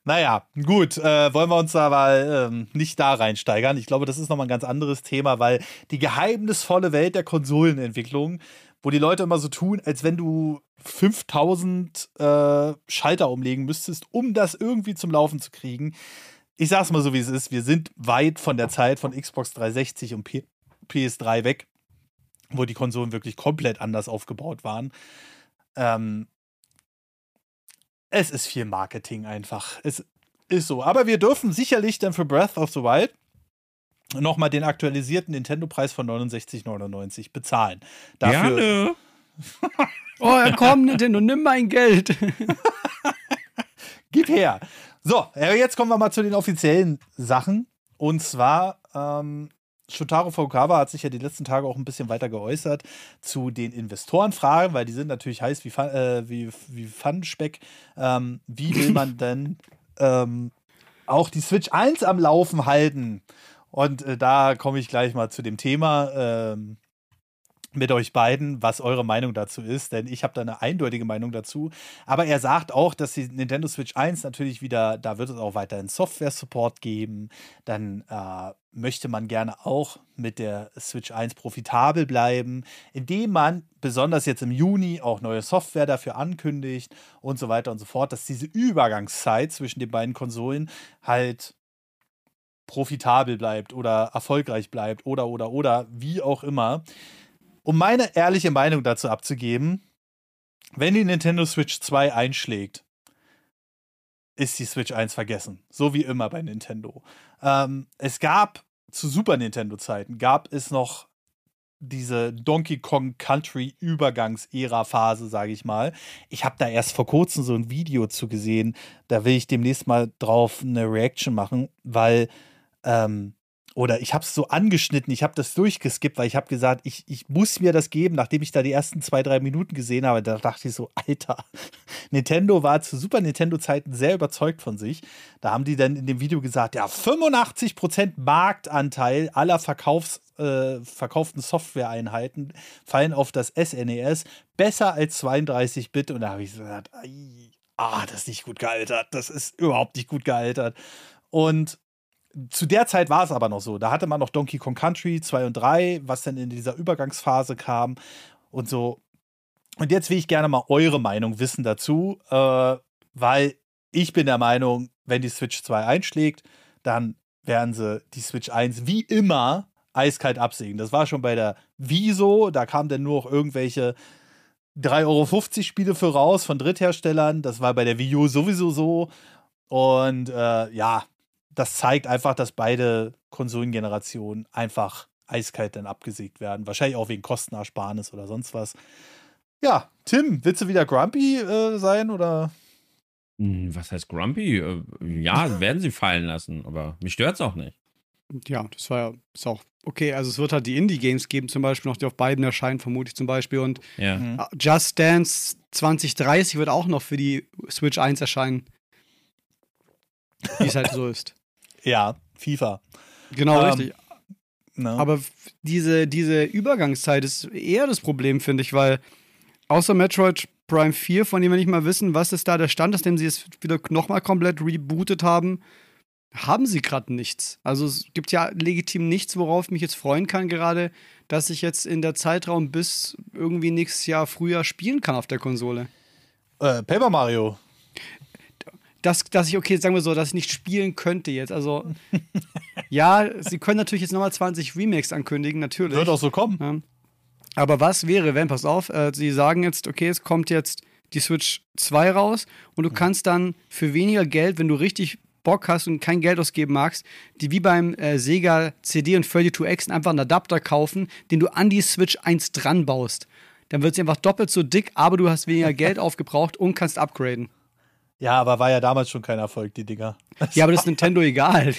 Naja, gut, äh, wollen wir uns aber ähm, nicht da reinsteigern. Ich glaube, das ist nochmal ein ganz anderes Thema, weil die geheimnisvolle Welt der Konsolenentwicklung, wo die Leute immer so tun, als wenn du fünftausend äh, Schalter umlegen müsstest, um das irgendwie zum Laufen zu kriegen. Ich sag's mal so, wie es ist. Wir sind weit von der Zeit von Xbox dreihundertsechzig und P- P S drei weg, wo die Konsolen wirklich komplett anders aufgebaut waren. Ähm, Es ist viel Marketing einfach. Es ist so. Aber wir dürfen sicherlich dann für Breath of the Wild nochmal den aktualisierten Nintendo-Preis von neunundsechzig neunundneunzig bezahlen. Dafür, Gerne. Oh, komm, Nintendo, nimm mein Geld. Gib her. So, jetzt kommen wir mal zu den offiziellen Sachen. Und zwar, ähm, Shotaro Furukawa hat sich ja die letzten Tage auch ein bisschen weiter geäußert zu den Investorenfragen, weil die sind natürlich heiß wie, äh, wie, wie Pfannenspeck. Ähm, wie will man denn ähm, auch die Switch eins am Laufen halten? Und äh, da komme ich gleich mal zu dem Thema ähm, mit euch beiden, was eure Meinung dazu ist, denn ich habe da eine eindeutige Meinung dazu. Aber er sagt auch, dass die Nintendo Switch eins natürlich wieder, da wird es auch weiterhin Software-Support geben. Dann äh, möchte man gerne auch mit der Switch eins profitabel bleiben, indem man besonders jetzt im Juni auch neue Software dafür ankündigt und so weiter und so fort, dass diese Übergangszeit zwischen den beiden Konsolen halt profitabel bleibt oder erfolgreich bleibt oder, oder, oder, wie auch immer. Um meine ehrliche Meinung dazu abzugeben, wenn die Nintendo Switch zwei einschlägt, ist die Switch eins vergessen. So wie immer bei Nintendo. Ähm, es gab zu Super Nintendo-Zeiten, gab es noch diese Donkey Kong Country Übergangs-Ära-Phase, sage ich mal. Ich habe da erst vor kurzem so ein Video zu gesehen. Da will ich demnächst mal drauf eine Reaction machen, weil ähm, oder ich habe es so angeschnitten, ich habe das durchgeskippt, weil ich habe gesagt, ich, ich muss mir das geben, nachdem ich da die ersten zwei, drei Minuten gesehen habe. Da dachte ich so, Alter, Nintendo war zu Super Nintendo-Zeiten sehr überzeugt von sich. Da haben die dann in dem Video gesagt, ja, fünfundachtzig Prozent Marktanteil aller Verkaufs, äh, verkauften Software-Einheiten fallen auf das S N E S, besser als zweiunddreißig Bit. Und da habe ich gesagt, ah, das ist nicht gut gealtert, das ist überhaupt nicht gut gealtert. Und zu der Zeit war es aber noch so. Da hatte man noch Donkey Kong Country zwei und drei, was dann in dieser Übergangsphase kam und so. Und jetzt will ich gerne mal eure Meinung wissen dazu, äh, weil ich bin der Meinung, wenn die Switch zwei einschlägt, dann werden sie die Switch eins wie immer eiskalt absägen. Das war schon bei der Wii so, da kamen dann nur noch irgendwelche drei Euro fünfzig Spiele für raus von Drittherstellern. Das war bei der Wii U sowieso so. Und äh, ja, das zeigt einfach, dass beide Konsolengenerationen einfach eiskalt dann abgesägt werden. Wahrscheinlich auch wegen Kostenersparnis oder sonst was. Ja, Tim, willst du wieder grumpy äh, sein oder? Was heißt grumpy? Ja, werden sie fallen lassen, aber mich stört's auch nicht. Ja, das war ja ist auch okay. Also es wird halt die Indie-Games geben zum Beispiel noch, die auf beiden erscheinen, vermute ich zum Beispiel. Und ja. mhm. Just Dance zwanzig dreißig wird auch noch für die Switch eins erscheinen. Wie es halt so ist. Ja, FIFA. Genau, ähm, richtig. No. Aber diese, diese Übergangszeit ist eher das Problem, finde ich, weil außer Metroid Prime vier, von dem wir nicht mal wissen, was ist da der Stand, nachdem sie es wieder nochmal komplett rebootet haben, haben sie gerade nichts. Also es gibt ja legitim nichts, worauf ich mich jetzt freuen kann gerade, dass ich jetzt in der Zeitraum bis irgendwie nächstes Jahr Frühjahr spielen kann auf der Konsole. Äh, Paper Mario. Dass, dass ich, okay, sagen wir so, dass ich nicht spielen könnte jetzt. Also, ja, sie können natürlich jetzt nochmal zwanzig Remakes ankündigen, natürlich. Wird auch so kommen. Ja. Aber was wäre, wenn, pass auf, äh, sie sagen jetzt, okay, es kommt jetzt die Switch zwei raus und du kannst dann für weniger Geld, wenn du richtig Bock hast und kein Geld ausgeben magst, die wie beim äh, Sega C D und zweiunddreißig X einfach einen Adapter kaufen, den du an die Switch eins dran baust. Dann wird sie einfach doppelt so dick, aber du hast weniger Geld aufgebraucht und kannst upgraden. Ja, aber war ja damals schon kein Erfolg, die Dinger. Ja, aber das ist Nintendo egal.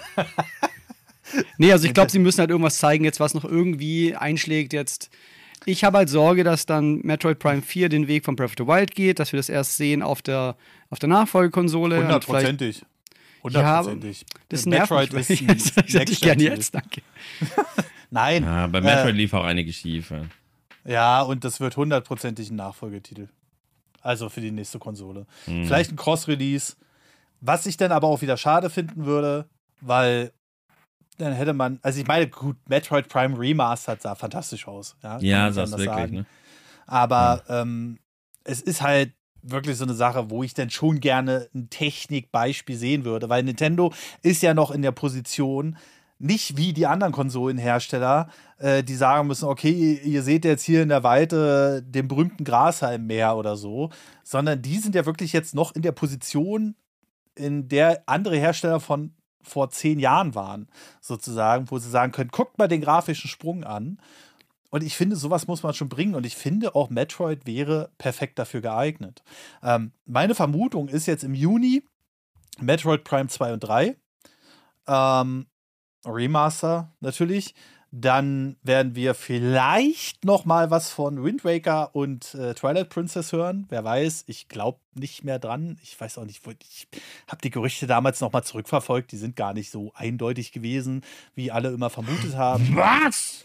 Nee, also ich glaube, sie müssen halt irgendwas zeigen, jetzt was noch irgendwie einschlägt jetzt. Ich habe halt Sorge, dass dann Metroid Prime vier den Weg von Breath of the Wild geht, dass wir das erst sehen auf der, auf der Nachfolgekonsole. Hundertprozentig. Hundertprozentig. Ja, das nervt Metroid mich. ist ein ich hätte ich gerne jetzt, danke. Nein. Ja, bei Metroid äh, lief auch einiges schief. Ja, und das wird hundertprozentig ein Nachfolgetitel. Also für die nächste Konsole. Mhm. Vielleicht ein Cross-Release. was ich dann aber auch wieder schade finden würde, weil dann hätte man, also ich meine, gut, Metroid Prime Remastered sah fantastisch aus. Ja, ja sah es wirklich, sagen. ne? Aber ja. ähm, es ist halt wirklich so eine Sache, wo ich dann schon gerne ein Technikbeispiel sehen würde, weil Nintendo ist ja noch in der Position, nicht wie die anderen Konsolenhersteller, äh, die sagen müssen, okay, ihr seht jetzt hier in der Weite den berühmten Grashalm mehr oder so, sondern die sind ja wirklich jetzt noch in der Position, in der andere Hersteller von vor zehn Jahren waren, sozusagen, wo sie sagen können, guckt mal den grafischen Sprung an. Und ich finde, sowas muss man schon bringen. Und ich finde, auch Metroid wäre perfekt dafür geeignet. Ähm, meine Vermutung ist jetzt im Juni Metroid Prime zwei und drei. Ähm, Remaster natürlich. Dann werden wir vielleicht noch mal was von Wind Waker und äh, Twilight Princess hören. Wer weiß, ich glaube nicht mehr dran. Ich weiß auch nicht, ich habe die Gerüchte damals noch mal zurückverfolgt. Die sind gar nicht so eindeutig gewesen, wie alle immer vermutet haben. Was?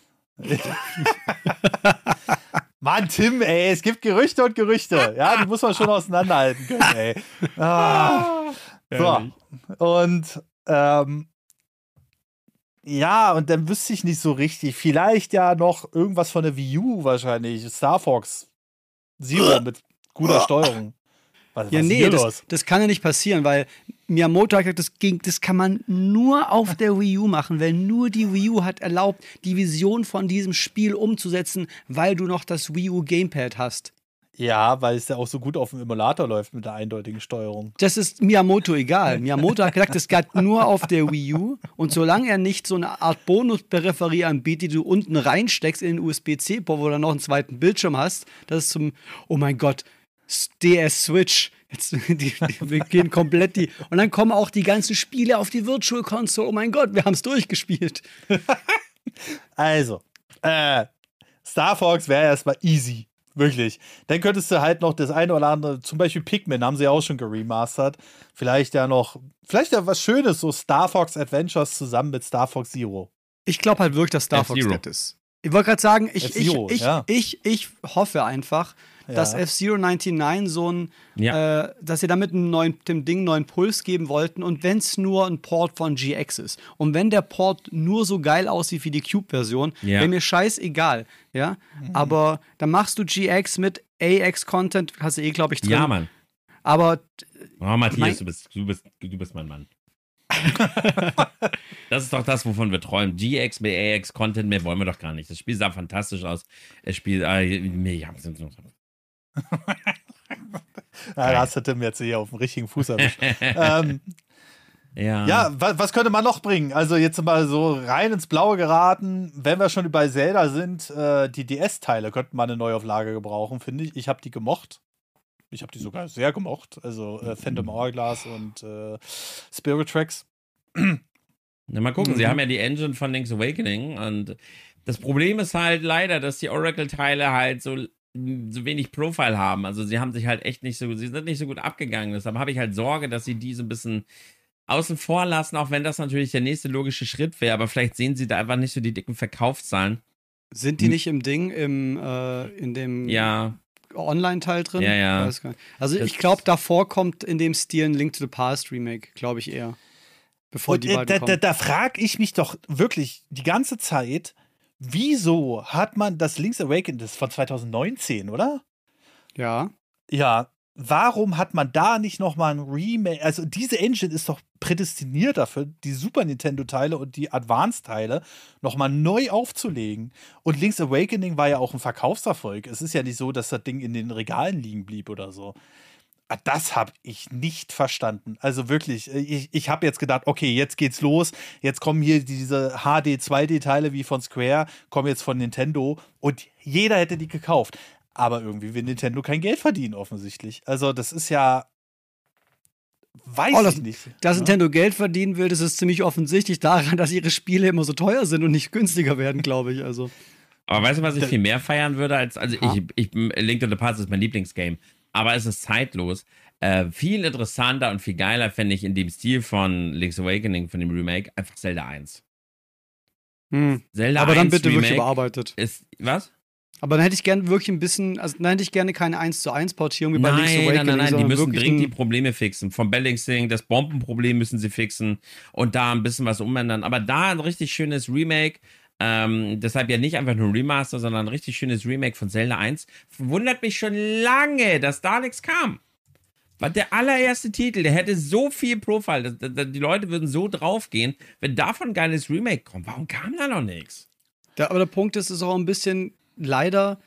Mann, Tim, ey, es gibt Gerüchte und Gerüchte. Ja, die muss man schon auseinanderhalten können, ey. Ah. So. Und ähm, ja, und dann wüsste ich nicht so richtig. Vielleicht ja noch irgendwas von der Wii U wahrscheinlich. Star Fox Zero mit guter Steuerung. Was, ja, was nee, ist hier das, los? das kann ja nicht passieren, weil Miyamoto hat gesagt, das, ging, das kann man nur auf der Wii U machen, weil nur die Wii U hat erlaubt, die Vision von diesem Spiel umzusetzen, weil du noch das Wii U Gamepad hast. Ja, weil es ja auch so gut auf dem Emulator läuft mit der eindeutigen Steuerung. Das ist Miyamoto egal. Miyamoto hat gesagt, das geht nur auf der Wii U. Und solange er nicht so eine Art Bonus-Peripherie anbietet, die du unten reinsteckst in den U S B C-Port, wo du dann noch einen zweiten Bildschirm hast, das ist zum, oh mein Gott, D S Switch. Jetzt, die, die, wir gehen komplett die. Und dann kommen auch die ganzen Spiele auf die Virtual Console. Oh mein Gott, wir haben es durchgespielt. Also, äh, Star Fox wäre erstmal easy. Wirklich. Dann könntest du halt noch das eine oder andere, zum Beispiel Pikmin haben sie ja auch schon geremastert. Vielleicht ja noch, vielleicht ja was Schönes, so Star Fox Adventures zusammen mit Star Fox Zero. Ich glaube halt wirklich, dass Star Fox nett ist. Ich wollte gerade sagen, ich, ich, ich, ja. ich, ich hoffe einfach, dass ja. F-Zero neunundneunzig so ein, ja. äh, dass sie damit einem neuen, dem Ding einen neuen Puls geben wollten und wenn es nur ein Port von G X ist und wenn der Port nur so geil aussieht wie die Cube-Version, ja. wäre mir scheißegal, ja, mhm. aber dann machst du G X mit A X-Content, hast du eh, glaube ich, drin. Ja, Mann. Aber oh, Matthias, du bist, du bist, du bist mein Mann. Das ist doch das, wovon wir träumen. G X mit A X-Content, mehr wollen wir doch gar nicht. Das Spiel sah fantastisch aus. Das Spiel, äh, ja, ja, da hast du Tim jetzt hier auf dem richtigen Fuß erwischt. ähm, ja, ja was, was könnte man noch bringen? Also jetzt mal so rein ins Blaue geraten, wenn wir schon bei Zelda sind, äh, die D S-Teile könnten mal eine Neuauflage gebrauchen, finde ich. Ich habe die gemocht. Ich habe die sogar sehr gemocht. Also äh, Phantom Hourglass und äh, Spirit Tracks. Na, mal gucken, Mhm. sie haben ja die Engine von Link's Awakening und das Problem ist halt leider, dass die Oracle-Teile halt so, so wenig Profile haben. Also sie haben sich halt echt nicht so, sie sind nicht so gut abgegangen. Deshalb habe ich halt Sorge, dass sie die so ein bisschen außen vor lassen, auch wenn das natürlich der nächste logische Schritt wäre. Aber vielleicht sehen sie da einfach nicht so die dicken Verkaufszahlen. sind die nicht im Ding, im, äh, in dem Ja. Online-Teil drin? Ja, ja. Weiß gar nicht. Also Das- ich glaube, davor kommt in dem Stil ein Link to the Past Remake, glaube ich eher. Bevor Und die äh, beiden da, kommen. da, da frage ich mich doch wirklich die ganze Zeit, wieso hat man das Link's Awakening, das ist von zwanzig neunzehn, oder? Ja. Ja, warum hat man da nicht noch mal ein Remake? Also diese Engine ist doch prädestiniert dafür, die Super Nintendo-Teile und die Advance-Teile noch mal neu aufzulegen. Und Link's Awakening war ja auch ein Verkaufserfolg. Es ist ja nicht so, dass das Ding in den Regalen liegen blieb oder so. Ah, das habe ich nicht verstanden. Also wirklich, ich, ich habe jetzt gedacht, okay, jetzt geht's los. Jetzt kommen hier diese H D zwei D-Teile wie von Square, kommen jetzt von Nintendo und jeder hätte die gekauft. Aber irgendwie will Nintendo kein Geld verdienen, offensichtlich. Also, das ist ja. Weiß Oh, das- ich nicht. Dass Ja? Nintendo Geld verdienen will, das ist ziemlich offensichtlich daran, dass ihre Spiele immer so teuer sind und nicht günstiger werden, glaube ich. Also. Aber weißt du, was ich viel mehr feiern würde als, also Ha? ich, ich, Link to the Past ist mein Lieblingsgame, aber es ist zeitlos. Äh, viel interessanter und viel geiler fände ich in dem Stil von Link's Awakening, von dem Remake, einfach Zelda eins. Hm. Zelda Aber dann eins bitte wirklich Remake überarbeitet. ist, was? Aber dann hätte ich gerne wirklich ein bisschen, also dann hätte ich gerne keine eins zu eins Portierung wie bei Nein, Link's nein, Awakening. nein, nein, die sondern müssen wirklich dringend die ein- Probleme fixen. Vom Balancing, das Bombenproblem müssen sie fixen und da ein bisschen was umändern. Aber da ein richtig schönes Remake, ähm, deshalb ja nicht einfach nur Remaster, sondern ein richtig schönes Remake von Zelda eins. Wundert mich schon lange, dass da nichts kam. Weil der allererste Titel, der hätte so viel Profile, das, das, die Leute würden so draufgehen, wenn davon ein geiles Remake kommt. Warum kam da noch nichts? Da, aber der Punkt ist, es ist auch ein bisschen leider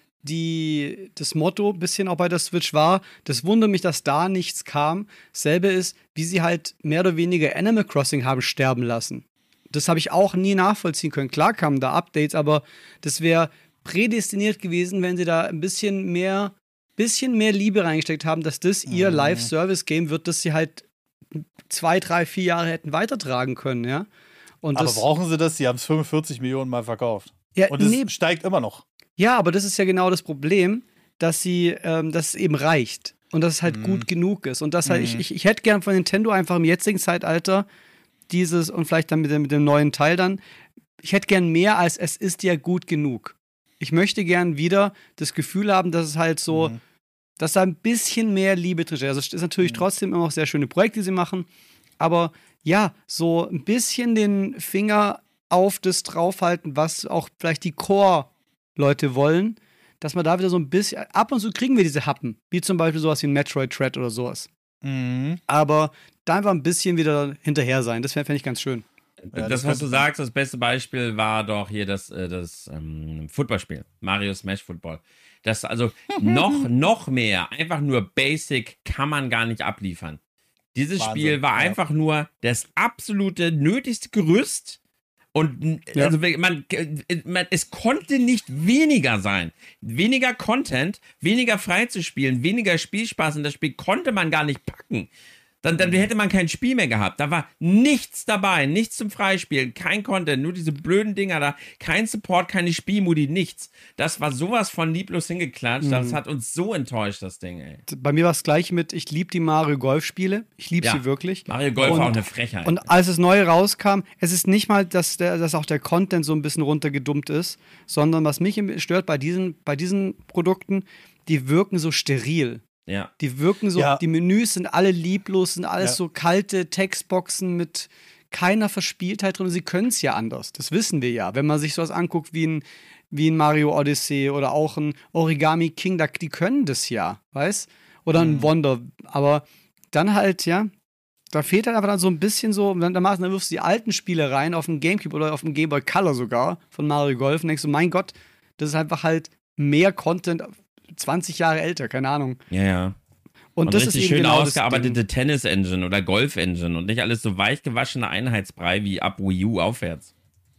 die, das Motto, ein bisschen auch bei der Switch war, das wundert mich, dass da nichts kam. Selbe ist, wie sie halt mehr oder weniger Animal Crossing haben sterben lassen. Das habe ich auch nie nachvollziehen können. Klar kamen da Updates, aber das wäre prädestiniert gewesen, wenn sie da ein bisschen mehr, bisschen mehr Liebe reingesteckt haben, dass das ihr Mhm. Live-Service-Game wird, das sie halt zwei, drei, vier Jahre hätten weitertragen können, ja. Und Aber das, brauchen sie das? Sie haben es fünfundvierzig Millionen Mal verkauft. ja, Und es nee, steigt immer noch. ja, aber das ist ja genau das Problem, dass sie, ähm, dass es eben reicht und dass es halt Mhm. gut genug ist. Und das halt, ich, Mhm. ich, ich hätte gern von Nintendo einfach im jetzigen Zeitalter dieses und vielleicht dann mit dem, mit dem neuen Teil dann, ich hätte gern mehr als es ist ja gut genug. Ich möchte gern wieder das Gefühl haben, dass es halt so, Mhm. dass da ein bisschen mehr Liebe drin steht. Also es ist natürlich Mhm. trotzdem immer noch sehr schöne Projekte, die sie machen, aber ja, so ein bisschen den Finger auf das draufhalten, was auch vielleicht die Core-Leute wollen, dass man da wieder so ein bisschen, ab und zu kriegen wir diese Happen, wie zum Beispiel sowas wie ein Metroid Dread oder sowas. Mhm. Aber da einfach ein bisschen wieder hinterher sein, das fände ich ganz schön. Ja, das, das was du könnte- sagst, das beste Beispiel war doch hier das, äh, das ähm, Footballspiel, Mario Smash Football. Das also noch, noch mehr, einfach nur Basic kann man gar nicht abliefern. Dieses Wahnsinn, Spiel war ja. einfach nur das absolute nötigste Gerüst. Und Ja. also man, man, es konnte nicht weniger sein. Weniger Content, weniger freizuspielen, weniger Spielspaß und das Spiel konnte man gar nicht packen. Dann, dann hätte man kein Spiel mehr gehabt. Da war nichts dabei, nichts zum Freispielen, kein Content, nur diese blöden Dinger da, kein Support, keine Spielmodi, nichts. Das war sowas von lieblos hingeklatscht. Das hat uns so enttäuscht, das Ding, ey. Bei mir war es gleich mit, ich liebe die Mario Golf-Spiele, ich liebe Ja. sie wirklich. Mario Golf Und- war auch eine Frechheit. Und als es neu rauskam, es ist nicht mal, dass, der, dass auch der Content so ein bisschen runtergedummt ist, sondern was mich stört bei diesen, bei diesen Produkten, die wirken so steril. ja. Die wirken so, Ja. die Menüs sind alle lieblos, sind alles Ja. so kalte Textboxen mit keiner Verspieltheit drin. Und sie können es ja anders. Das wissen wir ja. Wenn man sich sowas anguckt wie ein, wie ein Mario Odyssey oder auch ein Origami King, da, die können das ja, weißt? Oder ein Mhm. Wonder. Aber dann halt, ja, da fehlt halt einfach dann so ein bisschen so, dann, dann machst- dann wirfst du die alten Spiele rein auf dem Gamecube oder auf dem Game Boy Color sogar von Mario Golf und denkst du, mein Gott, das ist einfach halt mehr Content, zwanzig Jahre älter, keine Ahnung. Ja, ja. Und, Und das richtig ist eben schön genau das ausgearbeitete Ding. Tennis-Engine oder Golf-Engine und nicht alles so weich gewaschener Einheitsbrei wie ab Wii U aufwärts.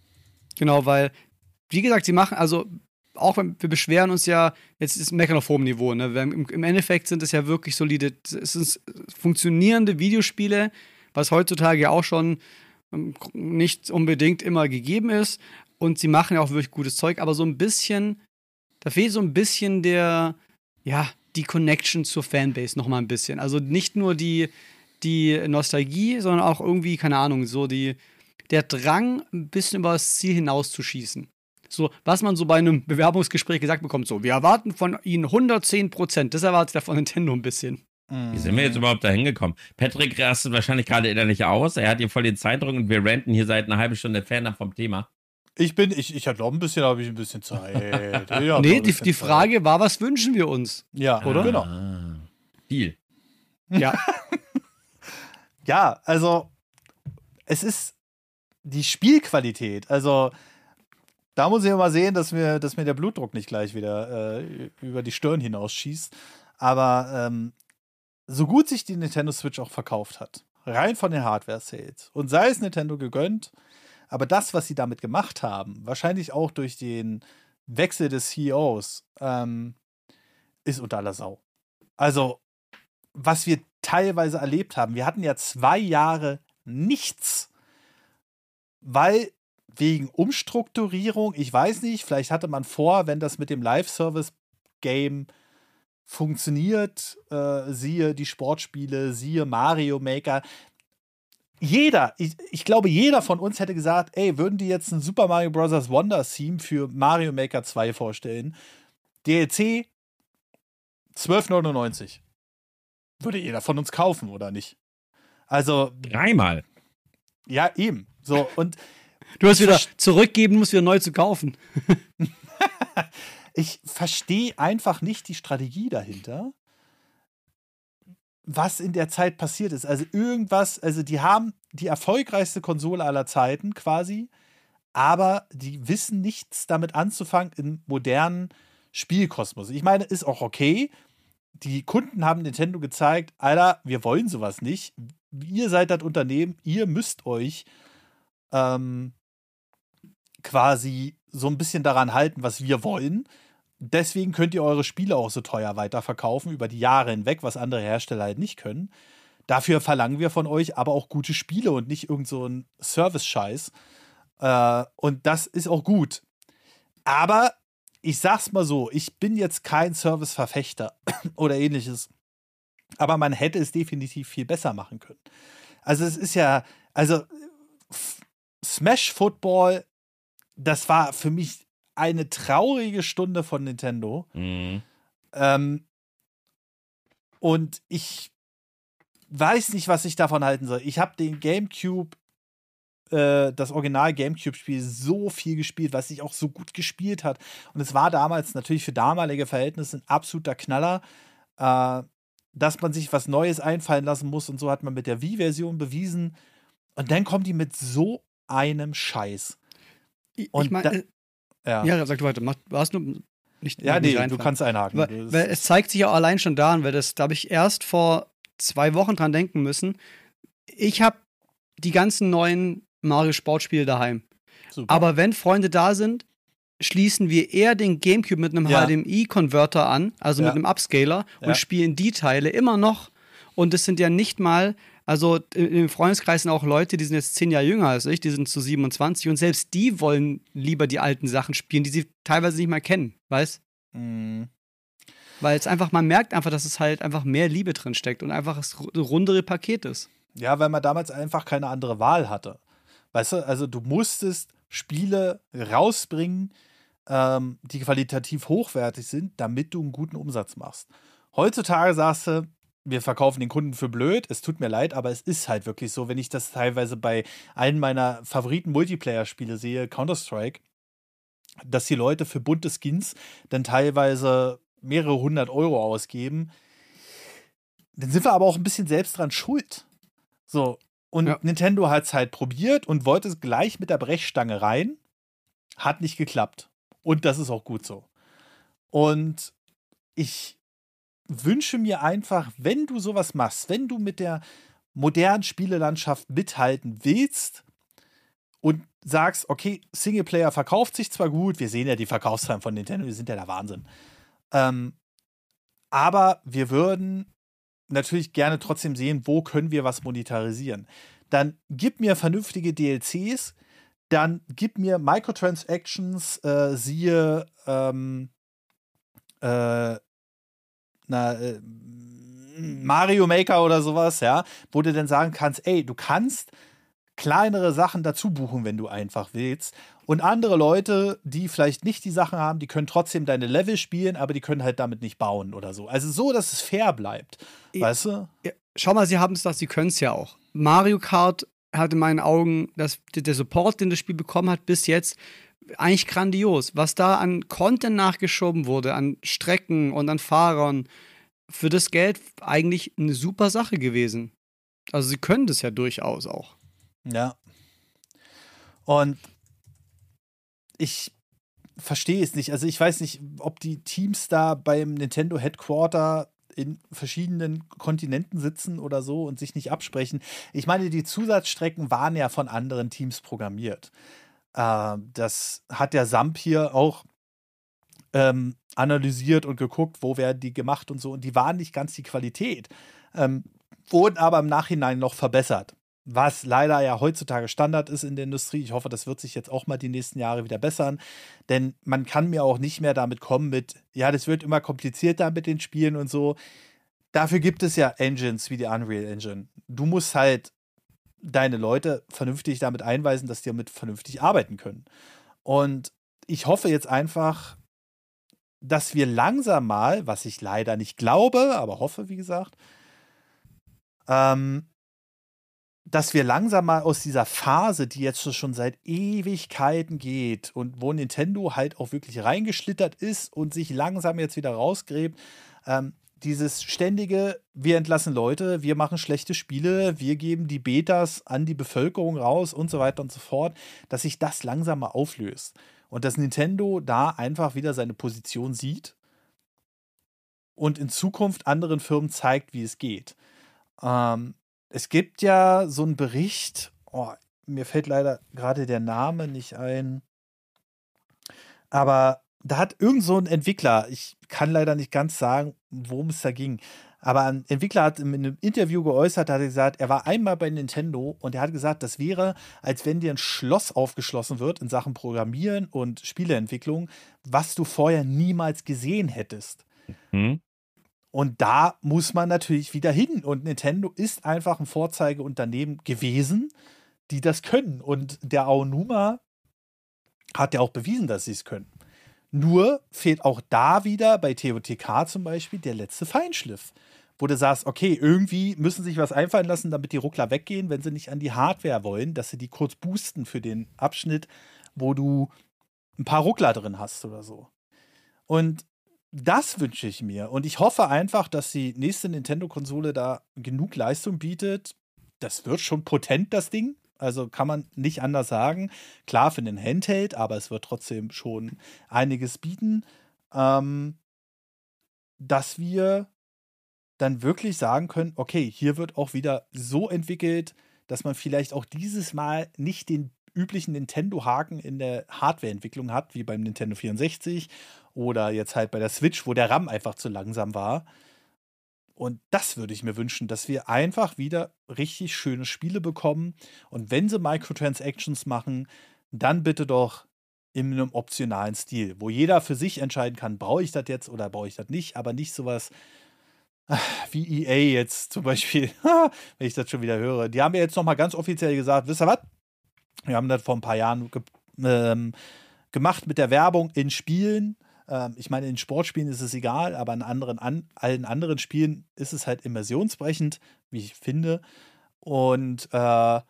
Genau, weil, wie gesagt, sie machen, also, auch wenn wir beschweren uns ja, jetzt ist Meckern auf hohem Niveau, ne? Weil Im, Im Endeffekt sind es ja wirklich solide, es sind funktionierende Videospiele, was heutzutage ja auch schon ähm, nicht unbedingt immer gegeben ist. Und sie machen ja auch wirklich gutes Zeug, aber so ein bisschen, da fehlt so ein bisschen der, ja, die Connection zur Fanbase noch mal ein bisschen. Also nicht nur die, die Nostalgie, sondern auch irgendwie, keine Ahnung, so die, der Drang, ein bisschen über das Ziel hinauszuschießen. So, was man so bei einem Bewerbungsgespräch gesagt bekommt, so, wir erwarten von Ihnen hundertzehn Prozent. Das erwartet er von Nintendo ein bisschen. Wie sind wir jetzt überhaupt da hingekommen? Patrick rastet wahrscheinlich gerade innerlich aus. Er hat hier voll den Zeitdruck und wir ranten hier seit einer halben Stunde fernab vom Thema. Ich bin, ich, ich hatte noch ein bisschen, habe ich ein bisschen Zeit. Ich hab noch Nee, ein die, bisschen die Zeit. Frage war, was wünschen wir uns? Ja, Oder? Genau. Ah, viel. Ja, Ja, also es ist die Spielqualität. Also da muss ich mal sehen, dass mir, dass mir der Blutdruck nicht gleich wieder äh, über die Stirn hinausschießt. Aber ähm, so gut sich die Nintendo Switch auch verkauft hat, rein von den Hardware-Sales, und sei es Nintendo gegönnt, aber das, was sie damit gemacht haben, wahrscheinlich auch durch den Wechsel des C E Os, ähm, ist unter aller Sau. Also, was wir teilweise erlebt haben, wir hatten ja zwei Jahre nichts, weil wegen Umstrukturierung, ich weiß nicht, vielleicht hatte man vor, wenn das mit dem Live-Service-Game funktioniert, äh, siehe die Sportspiele, siehe Mario Maker. Jeder, ich, ich glaube, jeder von uns hätte gesagt, ey, würden die jetzt ein Super Mario Bros. Wonder Theme für Mario Maker zwei vorstellen, D L C zwölf neunundneunzig. Würde jeder von uns kaufen, oder nicht? Also. Dreimal. Ja, eben. So, und. Du musst wieder zurückgeben, musst wieder neu zu kaufen. Ich verstehe einfach nicht die Strategie dahinter, was in der Zeit passiert ist. Also irgendwas, also die haben die erfolgreichste Konsole aller Zeiten quasi, aber die wissen nichts damit anzufangen im modernen Spielkosmos. Ich meine, ist auch okay. Die Kunden haben Nintendo gezeigt, Alter, wir wollen sowas nicht. Ihr seid das Unternehmen, ihr müsst euch ähm, quasi so ein bisschen daran halten, was wir wollen. Deswegen könnt ihr eure Spiele auch so teuer weiterverkaufen, über die Jahre hinweg, was andere Hersteller halt nicht können. Dafür verlangen wir von euch aber auch gute Spiele und nicht irgend so ein Service-Scheiß. Äh, und das ist auch gut. Aber ich sag's mal so, ich bin jetzt kein Service-Verfechter oder ähnliches. Aber man hätte es definitiv viel besser machen können. Also es ist ja, also Smash Football, das war für mich eine traurige Stunde von Nintendo. Mhm. Ähm, und ich weiß nicht, was ich davon halten soll. Ich habe den GameCube, äh, das Original GameCube-Spiel so viel gespielt, was sich auch so gut gespielt hat. Und es war damals natürlich für damalige Verhältnisse ein absoluter Knaller, äh, dass man sich was Neues einfallen lassen muss. Und so hat man mit der Wii-Version bewiesen. Und dann kommen die mit so einem Scheiß. Und ich meine, ja. ja, sag du weiter. Mach, warst du nicht. Ja, nicht nee, du kannst einhaken. Weil, weil es zeigt sich ja allein schon daran, weil das, da habe ich erst vor zwei Wochen dran denken müssen. Ich habe die ganzen neuen Mario-Sportspiele daheim. Super. Aber wenn Freunde da sind, schließen wir eher den GameCube mit einem ja. H D M I-Converter an, also ja. mit einem Upscaler, und ja. spielen die Teile immer noch. Und das sind ja nicht mal, also im Freundeskreis sind auch Leute, die sind jetzt zehn Jahre jünger als ich, die sind zu siebenundzwanzig, und selbst die wollen lieber die alten Sachen spielen, die sie teilweise nicht mal kennen, weißt? Mhm. Weil es einfach, man merkt einfach, dass es halt einfach mehr Liebe drin steckt und einfach das rundere Paket ist. Ja, weil man damals einfach keine andere Wahl hatte. Weißt du, also du musstest Spiele rausbringen, ähm, die qualitativ hochwertig sind, damit du einen guten Umsatz machst. Heutzutage sagst du, wir verkaufen den Kunden für blöd, es tut mir leid, aber es ist halt wirklich so, wenn ich das teilweise bei einem meiner Favoriten-Multiplayer-Spiele sehe, Counter-Strike, dass die Leute für bunte Skins dann teilweise mehrere hundert Euro ausgeben. Dann sind wir aber auch ein bisschen selbst dran schuld. So, und ja. Nintendo hat es halt probiert und wollte es gleich mit der Brechstange rein. Hat nicht geklappt. Und das ist auch gut so. Und ich wünsche mir einfach, wenn du sowas machst, wenn du mit der modernen Spielelandschaft mithalten willst und sagst, okay, Singleplayer verkauft sich zwar gut, wir sehen ja die Verkaufszahlen von Nintendo, die sind ja der Wahnsinn. Ähm, aber wir würden natürlich gerne trotzdem sehen, wo können wir was monetarisieren. Dann gib mir vernünftige D L Cs, dann gib mir Microtransactions, äh, siehe ähm, äh, na, äh, Mario Maker oder sowas, ja, wo du dann sagen kannst, ey, du kannst kleinere Sachen dazu buchen, wenn du einfach willst. Und andere Leute, die vielleicht nicht die Sachen haben, die können trotzdem deine Level spielen, aber die können halt damit nicht bauen oder so. Also so, dass es fair bleibt. Ja, weißt du? Ja, schau mal, sie haben es doch, sie können es ja auch. Mario Kart hat in meinen Augen, das, der Support, den das Spiel bekommen hat, bis jetzt eigentlich grandios. Was da an Content nachgeschoben wurde, an Strecken und an Fahrern, für das Geld eigentlich eine super Sache gewesen. Also sie können das ja durchaus auch. Ja. Und ich verstehe es nicht. Also ich weiß nicht, ob die Teams da beim Nintendo Headquarter in verschiedenen Kontinenten sitzen oder so und sich nicht absprechen. Ich meine, die Zusatzstrecken waren ja von anderen Teams programmiert. Äh, das hat der Samp hier auch ähm, analysiert und geguckt, wo werden die gemacht und so. Und die waren nicht ganz die Qualität. Ähm, wurden aber im Nachhinein noch verbessert. Was leider ja heutzutage Standard ist in der Industrie. Ich hoffe, das wird sich jetzt auch mal die nächsten Jahre wieder bessern. Denn man kann mir auch nicht mehr damit kommen mit, ja, das wird immer komplizierter mit den Spielen und so. Dafür gibt es ja Engines wie die Unreal Engine. Du musst halt deine Leute vernünftig damit einweisen, dass die damit vernünftig arbeiten können. Und ich hoffe jetzt einfach, dass wir langsam mal, was ich leider nicht glaube, aber hoffe, wie gesagt, ähm, dass wir langsam mal aus dieser Phase, die jetzt schon seit Ewigkeiten geht und wo Nintendo halt auch wirklich reingeschlittert ist und sich langsam jetzt wieder rausgräbt, ähm, dieses ständige, wir entlassen Leute, wir machen schlechte Spiele, wir geben die Betas an die Bevölkerung raus und so weiter und so fort, dass sich das langsam mal auflöst. Und dass Nintendo da einfach wieder seine Position sieht und in Zukunft anderen Firmen zeigt, wie es geht. Ähm, es gibt ja so einen Bericht, oh, mir fällt leider gerade der Name nicht ein, aber da hat irgend so ein Entwickler, ich kann leider nicht ganz sagen, worum es da ging, aber ein Entwickler hat in einem Interview geäußert, hat er gesagt, er war einmal bei Nintendo und er hat gesagt, das wäre, als wenn dir ein Schloss aufgeschlossen wird in Sachen Programmieren und Spieleentwicklung, was du vorher niemals gesehen hättest. Mhm. Und da muss man natürlich wieder hin. Und Nintendo ist einfach ein Vorzeigeunternehmen gewesen, die das können. Und der Aonuma hat ja auch bewiesen, dass sie es können. Nur fehlt auch da wieder bei T O T K zum Beispiel der letzte Feinschliff, wo du sagst, okay, irgendwie müssen sie sich was einfallen lassen, damit die Ruckler weggehen, wenn sie nicht an die Hardware wollen, dass sie die kurz boosten für den Abschnitt, wo du ein paar Ruckler drin hast oder so. Und das wünsche ich mir. Und ich hoffe einfach, dass die nächste Nintendo-Konsole da genug Leistung bietet. Das wird schon potent, das Ding. Also kann man nicht anders sagen. Klar für den Handheld, aber es wird trotzdem schon einiges bieten. Ähm, dass wir dann wirklich sagen können, okay, hier wird auch wieder so entwickelt, dass man vielleicht auch dieses Mal nicht den üblichen Nintendo-Haken in der Hardware-Entwicklung hat, wie beim Nintendo vierundsechzig oder jetzt halt bei der Switch, wo der RAM einfach zu langsam war. Und das würde ich mir wünschen, dass wir einfach wieder richtig schöne Spiele bekommen. Und wenn sie Microtransactions machen, dann bitte doch in einem optionalen Stil, wo jeder für sich entscheiden kann, brauche ich das jetzt oder brauche ich das nicht, aber nicht sowas wie E A jetzt zum Beispiel, wenn ich das schon wieder höre. Die haben ja jetzt nochmal ganz offiziell gesagt, wisst ihr was? Wir haben das vor ein paar Jahren ge ähm, gemacht mit der Werbung in Spielen. Ähm, ich meine, in Sportspielen ist es egal, aber in anderen, an, allen anderen Spielen ist es halt immersionsbrechend, wie ich finde. Und äh, ja,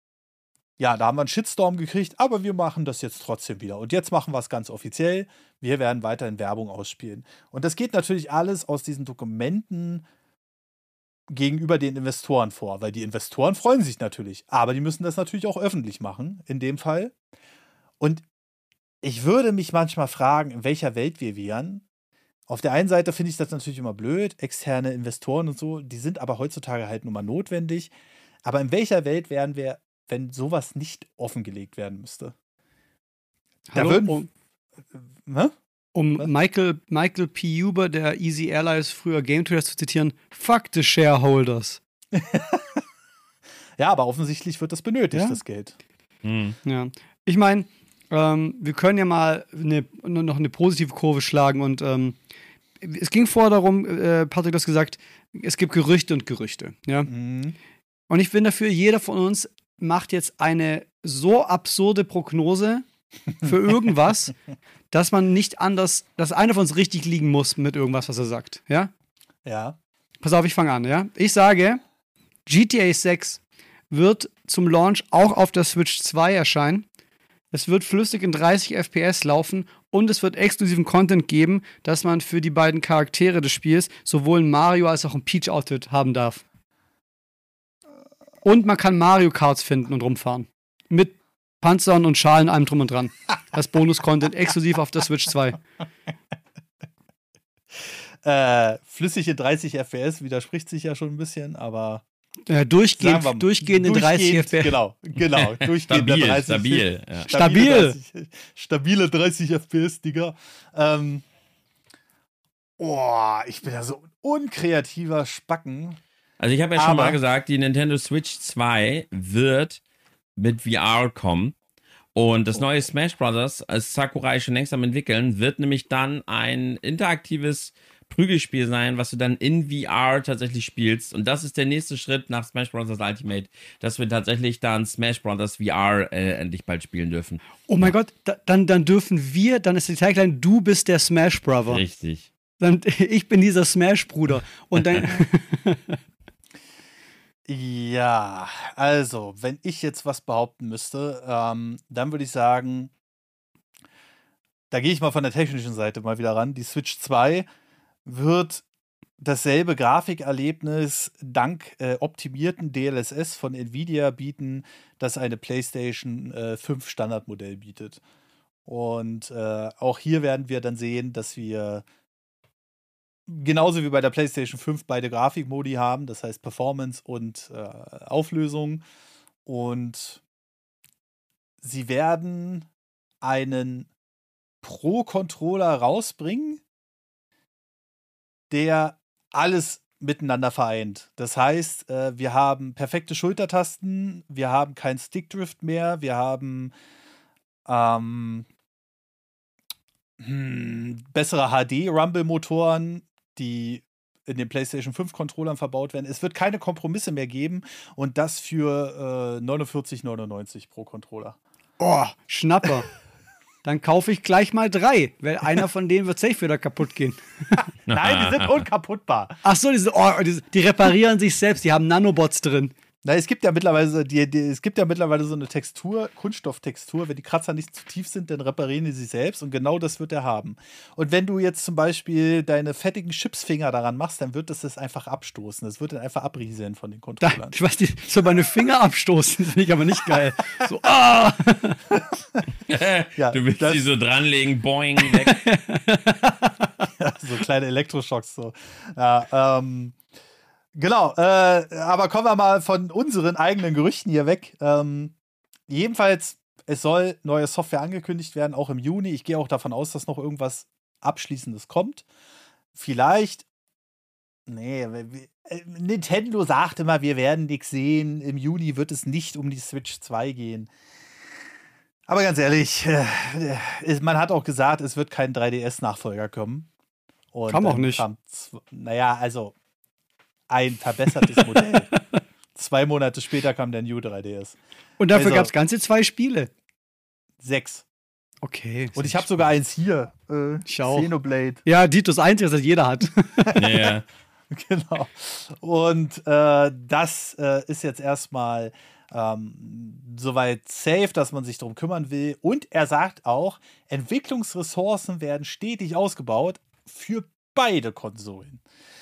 da haben wir einen Shitstorm gekriegt, aber wir machen das jetzt trotzdem wieder. Und jetzt machen wir es ganz offiziell. Wir werden weiterhin Werbung ausspielen. Und das geht natürlich alles aus diesen Dokumenten gegenüber den Investoren vor, weil die Investoren freuen sich natürlich, aber die müssen das natürlich auch öffentlich machen, in dem Fall. Und ich würde mich manchmal fragen, in welcher Welt wir wären. Auf der einen Seite finde ich das natürlich immer blöd, externe Investoren und so, die sind aber heutzutage halt nun mal notwendig. Aber in welcher Welt wären wir, wenn sowas nicht offengelegt werden müsste? Hallo, da würden, um, ne? um Michael, Michael P. Huber, der Easy Allies, früher Game Traders, zu zitieren, fuck the shareholders. Ja, aber offensichtlich wird das benötigt, ja? das Geld. Mhm. Ja, ich meine, ähm, wir können ja mal eine, noch eine positive Kurve schlagen und ähm, es ging vorher darum, äh, Patrick hat gesagt, es gibt Gerüchte und Gerüchte, ja. Mhm. Und ich bin dafür, jeder von uns macht jetzt eine so absurde Prognose für irgendwas, dass man nicht anders, dass einer von uns richtig liegen muss mit irgendwas, was er sagt, ja? Ja. Pass auf, ich fange an, ja? Ich sage, G T A sechs wird zum Launch auch auf der Switch zwei erscheinen. Es wird flüssig in dreißig F P S laufen und es wird exklusiven Content geben, dass man für die beiden Charaktere des Spiels sowohl ein Mario als auch ein Peach-Outfit haben darf. Und man kann Mario Karts finden und rumfahren. Mit Panzern und Schalen, allem drum und dran. Als Bonus-Content exklusiv auf der Switch zwei. Äh, flüssig in dreißig F P S widerspricht sich ja schon ein bisschen, aber Äh, durchgehend, wir, durchgehend in dreißig F P S. Genau, genau. Durchgehend Stabil, dreißig, stabil. Ja. Stabil. dreißig, stabile dreißig F P S, Digga. Ähm, oh, ich bin ja so ein unkreativer Spacken. Also ich habe ja schon Aber- mal gesagt, die Nintendo Switch zwei wird mit V R kommen. Und das neue Smash Bros., als Sakurai schon längst am entwickeln, wird nämlich dann ein interaktives Prügelspiel sein, was du dann in V R tatsächlich spielst. Und das ist der nächste Schritt nach Smash Bros. Ultimate, dass wir tatsächlich dann Smash Bros. V R äh, endlich bald spielen dürfen. Oh mein Gott, da, dann, dann dürfen wir, dann ist die Tagline, du bist der Smash Brother. Richtig. Dann, ich bin dieser Smash-Bruder. Und dann... Ja, also, wenn ich jetzt was behaupten müsste, ähm, dann würde ich sagen, da gehe ich mal von der technischen Seite mal wieder ran. Die Switch zwei wird dasselbe Grafikerlebnis dank äh, optimierten D L S S von Nvidia bieten, das eine PlayStation äh, fünf Standardmodell bietet. Und äh, auch hier werden wir dann sehen, dass wir genauso wie bei der PlayStation fünf beide Grafikmodi haben, das heißt Performance und äh, Auflösung. Und sie werden einen Pro-Controller rausbringen, der alles miteinander vereint. Das heißt, äh, wir haben perfekte Schultertasten, wir haben kein Stickdrift mehr, wir haben ähm, hm, bessere H D-Rumble-Motoren, die in den PlayStation fünf Controllern verbaut werden. Es wird keine Kompromisse mehr geben und das für äh, neunundvierzig neunundneunzig pro Controller. Oh, Schnapper. Dann kaufe ich gleich mal drei, weil einer von denen wird safe wieder kaputt gehen. Nein, die sind unkaputtbar. Ach so, diese, oh, die, die reparieren sich selbst, die haben Nanobots drin. Na, es gibt ja mittlerweile die, die, es gibt ja mittlerweile so eine Textur, Kunststofftextur. Wenn die Kratzer nicht zu tief sind, dann reparieren die sich selbst und genau das wird er haben. Und wenn du jetzt zum Beispiel deine fettigen Chipsfinger daran machst, dann wird das das einfach abstoßen. Das wird dann einfach abrieseln von den Controllern. Da, ich weiß nicht, so meine Finger abstoßen, finde ich aber nicht geil. So, ah! Ja, du willst die so dranlegen, boing, weg. Ja, so kleine Elektroschocks so. Ja, ähm Genau, äh, aber kommen wir mal von unseren eigenen Gerüchten hier weg. Ähm, jedenfalls, es soll neue Software angekündigt werden, auch im Juni. Ich gehe auch davon aus, dass noch irgendwas Abschließendes kommt. Vielleicht, nee, äh, Nintendo sagt immer, wir werden nichts sehen. Im Juni wird es nicht um die Switch zwei gehen. Aber ganz ehrlich, äh, man hat auch gesagt, es wird kein drei D S-Nachfolger kommen. Und Kam auch nicht. Kam, naja, also ein verbessertes Modell. Zwei Monate später kam der New drei D S. Und dafür also, gab es ganze zwei Spiele. Sechs. Okay. Und ich habe sogar eins hier. Äh, ich auch. Xenoblade. Ja, Ditos einziges, das jeder hat. Ja, ja. Genau. Und äh, das äh, ist jetzt erstmal ähm, soweit safe, dass man sich darum kümmern will. Und er sagt auch, Entwicklungsressourcen werden stetig ausgebaut für beide Konsolen.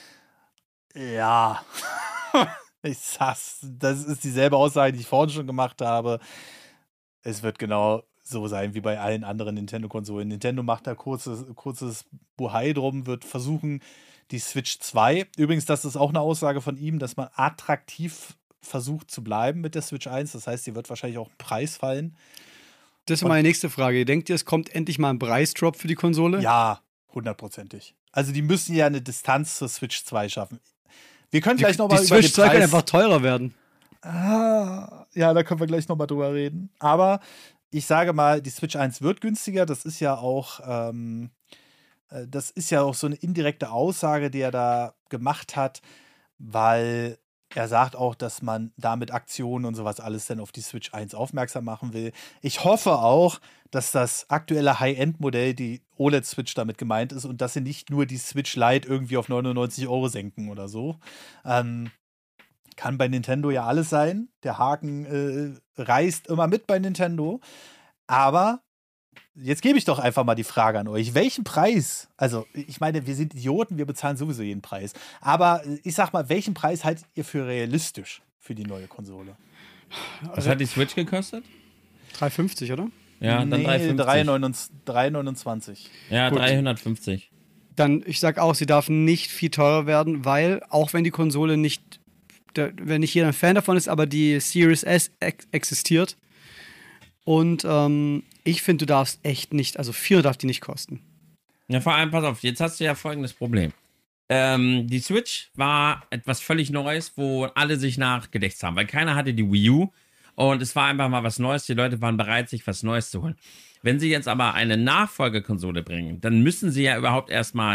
Ja, ich sag's, das ist dieselbe Aussage, die ich vorhin schon gemacht habe. Es wird genau so sein wie bei allen anderen Nintendo-Konsolen. Nintendo macht da kurzes, kurzes Buhai drum, wird versuchen, die Switch zwei, übrigens, das ist auch eine Aussage von ihm, dass man attraktiv versucht zu bleiben mit der Switch eins. Das heißt, sie wird wahrscheinlich auch im Preis fallen. Das ist meine nächste Frage. Denkt ihr, es kommt endlich mal ein Preisdrop für die Konsole? Ja, hundertprozentig. Also die müssen ja eine Distanz zur Switch zwei schaffen. Wir können gleich nochmal über den Preis... Die Switch zwei kann einfach teurer werden. Ah, ja, da können wir gleich nochmal drüber reden. Aber ich sage mal, die Switch eins wird günstiger. Das ist ja auch, ähm, das ist ja auch so eine indirekte Aussage, die er da gemacht hat, weil er sagt auch, dass man da mit Aktionen und sowas alles dann auf die Switch eins aufmerksam machen will. Ich hoffe auch, dass das aktuelle High-End-Modell, die O L E D-Switch, damit gemeint ist und dass sie nicht nur die Switch Lite irgendwie auf neunundneunzig Euro senken oder so. Ähm, kann bei Nintendo ja alles sein. Der Haken äh, reißt immer mit bei Nintendo. Aber jetzt gebe ich doch einfach mal die Frage an euch. Welchen Preis, also ich meine, wir sind Idioten, wir bezahlen sowieso jeden Preis. Aber ich sag mal, welchen Preis haltet ihr für realistisch für die neue Konsole? Was hat die Switch gekostet? drei fünfzig, oder? Ja, dann nee, drei fünfzig. drei neunundzwanzig. Ja, Gut. dreihundertfünfzig. Dann, ich sag auch, sie darf nicht viel teurer werden, weil, auch wenn die Konsole nicht, der, wenn nicht jeder ein Fan davon ist, aber die Series S ex- existiert. Und ähm, ich finde, du darfst echt nicht, also vierhundert darf die nicht kosten. Ja, vor allem, pass auf, jetzt hast du ja folgendes Problem. Ähm, die Switch war etwas völlig Neues, wo alle sich nachgedächt haben, weil keiner hatte die Wii U und es war einfach mal was Neues, die Leute waren bereit, sich was Neues zu holen. Wenn sie jetzt aber eine Nachfolgekonsole bringen, dann müssen sie ja überhaupt erstmal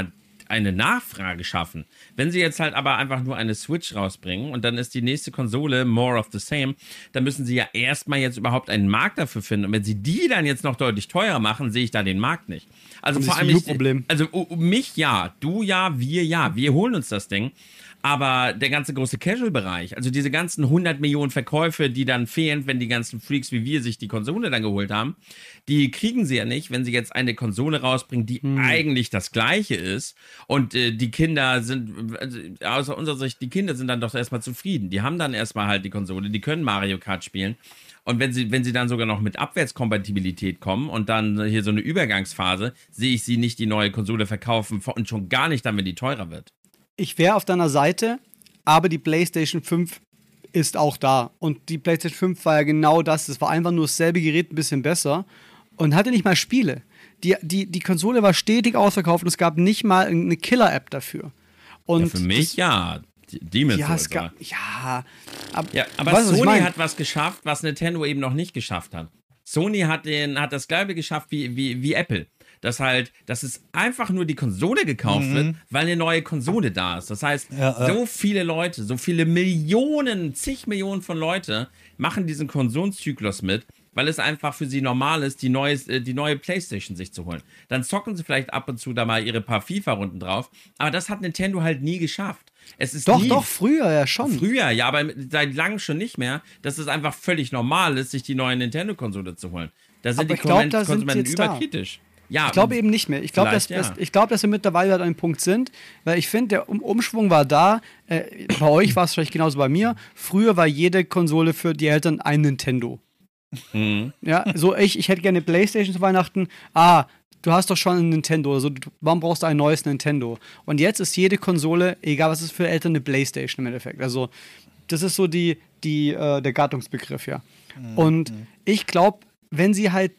eine Nachfrage schaffen. Wenn sie jetzt halt aber einfach nur eine Switch rausbringen und dann ist die nächste Konsole more of the same, dann müssen sie ja erstmal jetzt überhaupt einen Markt dafür finden. Und wenn sie die dann jetzt noch deutlich teurer machen, sehe ich da den Markt nicht. Also vor allem, ich, also uh, mich ja, du ja, wir ja, wir holen uns das Ding. Aber der ganze große Casual-Bereich, also diese ganzen hundert Millionen Verkäufe, die dann fehlen, wenn die ganzen Freaks wie wir sich die Konsole dann geholt haben, die kriegen sie ja nicht, wenn sie jetzt eine Konsole rausbringen, die hm. eigentlich das Gleiche ist. Und äh, die Kinder sind, also aus unserer Sicht, die Kinder sind dann doch erstmal zufrieden. Die haben dann erstmal halt die Konsole, die können Mario Kart spielen. Und wenn sie, wenn sie dann sogar noch mit Abwärtskompatibilität kommen und dann hier so eine Übergangsphase, sehe ich sie nicht die neue Konsole verkaufen und schon gar nicht dann, wenn die teurer wird. Ich wäre auf deiner Seite, aber die PlayStation fünf ist auch da. Und die PlayStation fünf war ja genau das. Das war einfach nur dasselbe Gerät, ein bisschen besser. Und hatte nicht mal Spiele. Die, die, die Konsole war stetig ausverkauft und es gab nicht mal eine Killer-App dafür. Und ja, für mich das, ja. Demon's ja, Souls. gab, ja, ab, ja, aber weißt, Sony was hat was geschafft, was Nintendo eben noch nicht geschafft hat. Sony hat, den, hat das gleiche geschafft wie, wie, wie Apple. Dass halt, dass es einfach nur die Konsole gekauft mhm. wird, weil eine neue Konsole da ist. Das heißt, ja, so viele Leute, so viele Millionen, zig Millionen von Leute machen diesen Konsolenzyklus mit, weil es einfach für sie normal ist, die neue, die neue PlayStation sich zu holen. Dann zocken sie vielleicht ab und zu da mal ihre paar FIFA-Runden drauf, aber das hat Nintendo halt nie geschafft. Es ist doch, nie, doch, früher ja schon. Früher, ja, aber seit langem schon nicht mehr, dass es einfach völlig normal ist, sich die neue Nintendo-Konsole zu holen. Da sind aber die glaub, da Konsumenten überkritisch. Ja, ich glaube eben nicht mehr. Ich glaube, dass, ja. dass, glaub, dass wir mittlerweile an einem Punkt sind, weil ich finde, der um Umschwung war da. Äh, bei euch war es vielleicht genauso bei mir. Früher war jede Konsole für die Eltern ein Nintendo. Mhm. Ja, so ich, ich hätte gerne eine PlayStation zu Weihnachten. Ah, du hast doch schon ein Nintendo. Also, warum brauchst du ein neues Nintendo? Und jetzt ist jede Konsole, egal was ist für Eltern, eine PlayStation im Endeffekt. Also, das ist so die, die, äh, der Gattungsbegriff, ja. Mhm. Und ich glaube, wenn sie halt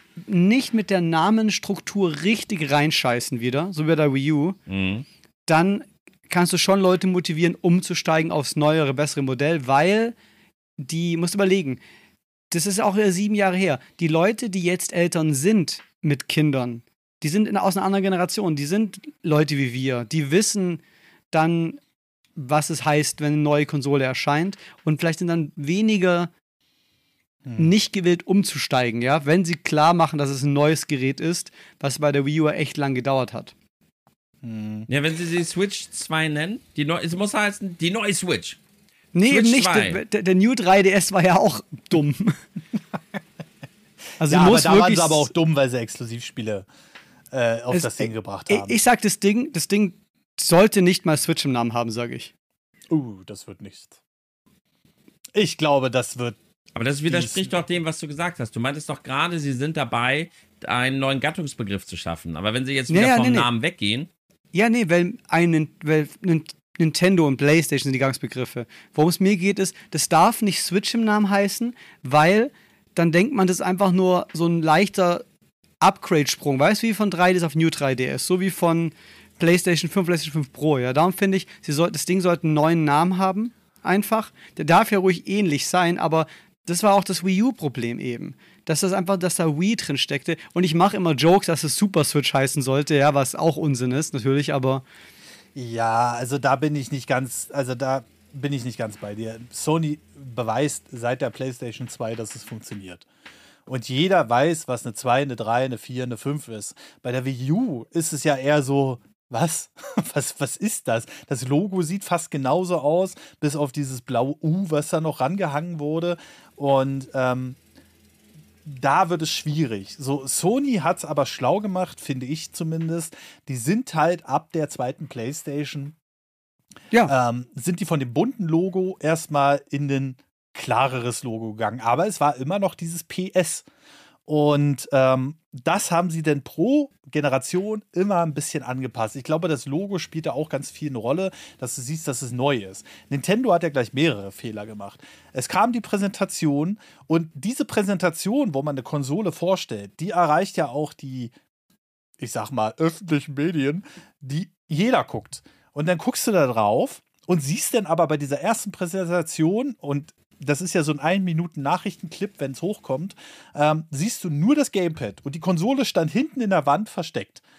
nicht mit der Namenstruktur richtig reinscheißen wieder, so wie bei der Wii U, mhm. dann kannst du schon Leute motivieren, umzusteigen aufs neuere, bessere Modell, weil die, musst überlegen, das ist auch wieder sieben Jahre her, die Leute, die jetzt Eltern sind mit Kindern, die sind in, aus einer anderen Generation, die sind Leute wie wir, die wissen dann, was es heißt, wenn eine neue Konsole erscheint und vielleicht sind dann weniger nicht gewillt umzusteigen, ja, wenn sie klar machen, dass es ein neues Gerät ist, was bei der Wii U echt lang gedauert hat. Ja, wenn sie sie Switch zwei nennen, die neu, es muss heißen, die neue Switch. Nee, Switch eben nicht. Der, der, der New drei D S war ja auch dumm. Also ja, muss aber da waren sie aber auch dumm, weil sie Exklusivspiele äh, auf es, das Ding gebracht haben. Ich sag, das Ding, das Ding sollte nicht mal Switch im Namen haben, sage ich. Uh, das wird nicht. Ich glaube, das wird Aber das widerspricht doch dem, was du gesagt hast. Du meintest doch gerade, sie sind dabei, einen neuen Gattungsbegriff zu schaffen. Aber wenn sie jetzt wieder ja, ja, vom nee, Namen nee. weggehen. Ja, nee, weil, ein, weil Nintendo und PlayStation sind die Gattungsbegriffe. Worum es mir geht, ist, das darf nicht Switch im Namen heißen, weil dann denkt man, das ist einfach nur so ein leichter Upgrade-Sprung. Weißt du, wie von drei D S auf New drei D S, so wie von PlayStation fünf, PlayStation fünf Pro. Ja, darum finde ich, sie soll, das Ding sollte einen neuen Namen haben. Einfach. Der darf ja ruhig ähnlich sein, aber das war auch das Wii U-Problem eben. Dass das einfach, dass da Wii drin steckte. Und ich mache immer Jokes, dass es Super Switch heißen sollte, ja, was auch Unsinn ist, natürlich, aber. Ja, also da bin ich nicht ganz, also da bin ich nicht ganz bei dir. Sony beweist seit der PlayStation zwei, dass es funktioniert. Und jeder weiß, was eine zwei, eine drei, eine vier, eine fünf ist. Bei der Wii U ist es ja eher so, was? was? Was ist das? Das Logo sieht fast genauso aus, bis auf dieses blaue U, was da noch rangehangen wurde. Und ähm, da wird es schwierig. So, Sony hat es aber schlau gemacht, finde ich zumindest. Die sind halt ab der zweiten PlayStation, ja. ähm, sind die von dem bunten Logo erstmal in ein klareres Logo gegangen. Aber es war immer noch dieses P S. Und ähm, das haben sie denn pro Generation immer ein bisschen angepasst. Ich glaube, das Logo spielt da auch ganz viel eine Rolle, dass du siehst, dass es neu ist. Nintendo hat ja gleich mehrere Fehler gemacht. Es kam die Präsentation und diese Präsentation, wo man eine Konsole vorstellt, die erreicht ja auch die, ich sag mal, öffentlichen Medien, die jeder guckt. Und dann guckst du da drauf und siehst dann aber bei dieser ersten Präsentation und das ist ja so ein ein-Minuten-Nachrichtenclip, wenn es hochkommt, ähm, siehst du nur das Gamepad und die Konsole stand hinten in der Wand versteckt.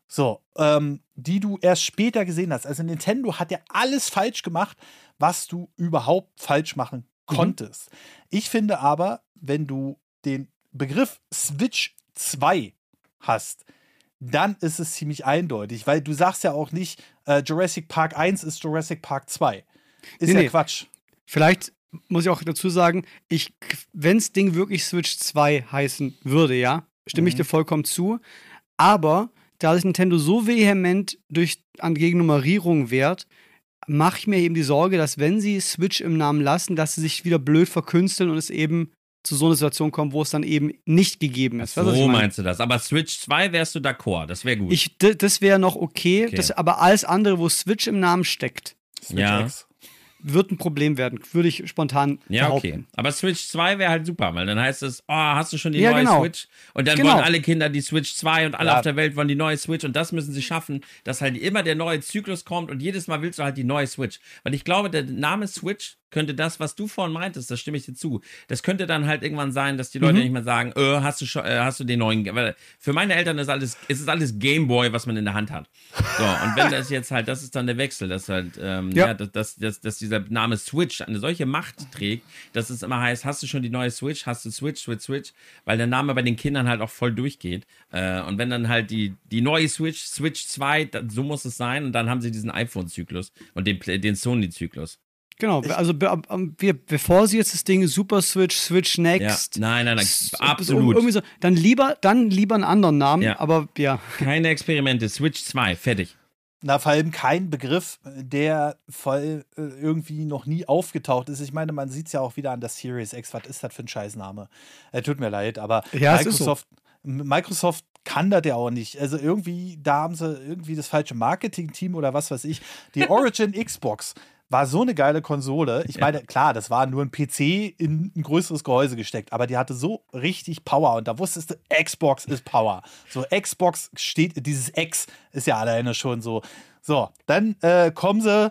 So, ähm, die du erst später gesehen hast. Also Nintendo hat ja alles falsch gemacht, was du überhaupt falsch machen konntest. Mhm. Ich finde aber, wenn du den Begriff Switch zwei hast, dann ist es ziemlich eindeutig, weil du sagst ja auch nicht, äh, Jurassic Park eins ist Jurassic Park zwei. Ist nee, ja nee. Quatsch. Vielleicht muss ich auch dazu sagen, ich, wenn das Ding wirklich Switch zwei heißen würde, ja, stimme mhm. ich dir vollkommen zu. Aber da sich Nintendo so vehement durch an Gegennummerierung wehrt, mache ich mir eben die Sorge, dass wenn sie Switch im Namen lassen, dass sie sich wieder blöd verkünsteln und es eben zu so einer Situation kommt, wo es dann eben nicht gegeben ist. So weißt du, meinst du das. Aber Switch zwei wärst du d'accord, das wäre gut. Ich, d- das wäre noch okay, okay. Das, aber alles andere, wo Switch im Namen steckt, Switch ja. X, wird ein Problem werden, würde ich spontan ja, behaupten. Okay. Aber Switch zwei wäre halt super, weil dann heißt es, oh, hast du schon die ja, neue genau. Switch? Und dann genau. wollen alle Kinder die Switch zwei und alle ja. auf der Welt wollen die neue Switch und das müssen sie schaffen, dass halt immer der neue Zyklus kommt und jedes Mal willst du halt die neue Switch. Weil ich glaube, der Name Switch könnte das, was du vorhin meintest, das stimme ich dir zu. Das könnte dann halt irgendwann sein, dass die Leute mhm. nicht mehr sagen, äh, hast du schon, äh, hast du den neuen, weil für meine Eltern ist alles, ist es alles Gameboy, was man in der Hand hat. So, und wenn das jetzt halt, das ist dann der Wechsel, dass halt, ähm, ja, ja dass, dass, dass, dass dieser Name Switch eine solche Macht trägt, dass es immer heißt, hast du schon die neue Switch, hast du Switch, Switch, Switch, weil der Name bei den Kindern halt auch voll durchgeht. Äh, und wenn dann halt die, die neue Switch, Switch zwei, dann, so muss es sein und dann haben sie diesen iPhone-Zyklus und den, den Sony-Zyklus. Genau, also be- be- bevor sie jetzt das Ding Super Switch, Switch Next, ja. nein, nein, nein, s- absolut. Irgendwie so, dann lieber, dann lieber einen anderen Namen, ja. aber ja. Keine Experimente, Switch zwei, fertig. Na, vor allem kein Begriff, der voll äh, irgendwie noch nie aufgetaucht ist. Ich meine, man sieht es ja auch wieder an der Series X. Was ist das für ein Scheißname? Äh, tut mir leid, aber ja, Microsoft, so. Microsoft kann das ja auch nicht. Also irgendwie, da haben sie irgendwie das falsche Marketing-Team oder was weiß ich. Die Origin Xbox war so eine geile Konsole. Ich meine, klar, das war nur ein P C in ein größeres Gehäuse gesteckt, aber die hatte so richtig Power und da wusstest du, Xbox ist Power. So, Xbox steht, dieses X ist ja alleine schon so. So, dann äh, kommen sie,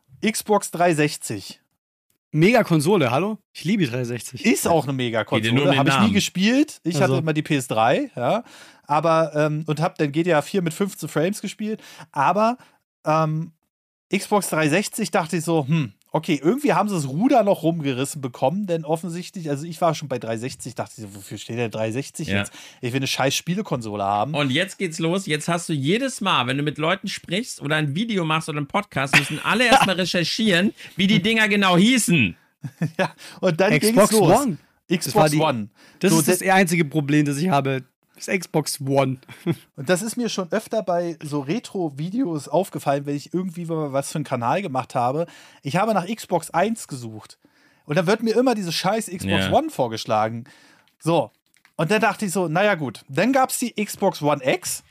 Xbox dreihundertsechzig. Mega-Konsole, hallo? Ich liebe die dreihundertsechzig. Ist auch eine Mega-Konsole. Habe ich nie gespielt. Ich also. hatte immer die P S drei, ja. Aber, ähm, und habe dann G T A vier mit fünfzehn Frames gespielt. Aber, ähm, Xbox dreihundertsechzig dachte ich so, hm, okay, irgendwie haben sie das Ruder noch rumgerissen bekommen, denn offensichtlich, also ich war schon bei dreihundertsechzig, dachte ich so, wofür steht der dreihundertsechzig ja. jetzt? Ich will eine scheiß Spielekonsole haben. Und jetzt geht's los, jetzt hast du jedes Mal, wenn du mit Leuten sprichst oder ein Video machst oder einen Podcast, müssen alle erstmal recherchieren, wie die Dinger genau hießen. Ja, und dann Xbox ging's los. One. Xbox das die, One. Das so, ist das einzige Problem, das ich habe. Das Xbox One. Und das ist mir schon öfter bei so Retro-Videos aufgefallen, wenn ich irgendwie was für einen Kanal gemacht habe. Ich habe nach Xbox eins gesucht. Und da wird mir immer diese scheiß Xbox yeah. One vorgeschlagen. So. Und dann dachte ich so, naja gut. Dann gab es die Xbox One X.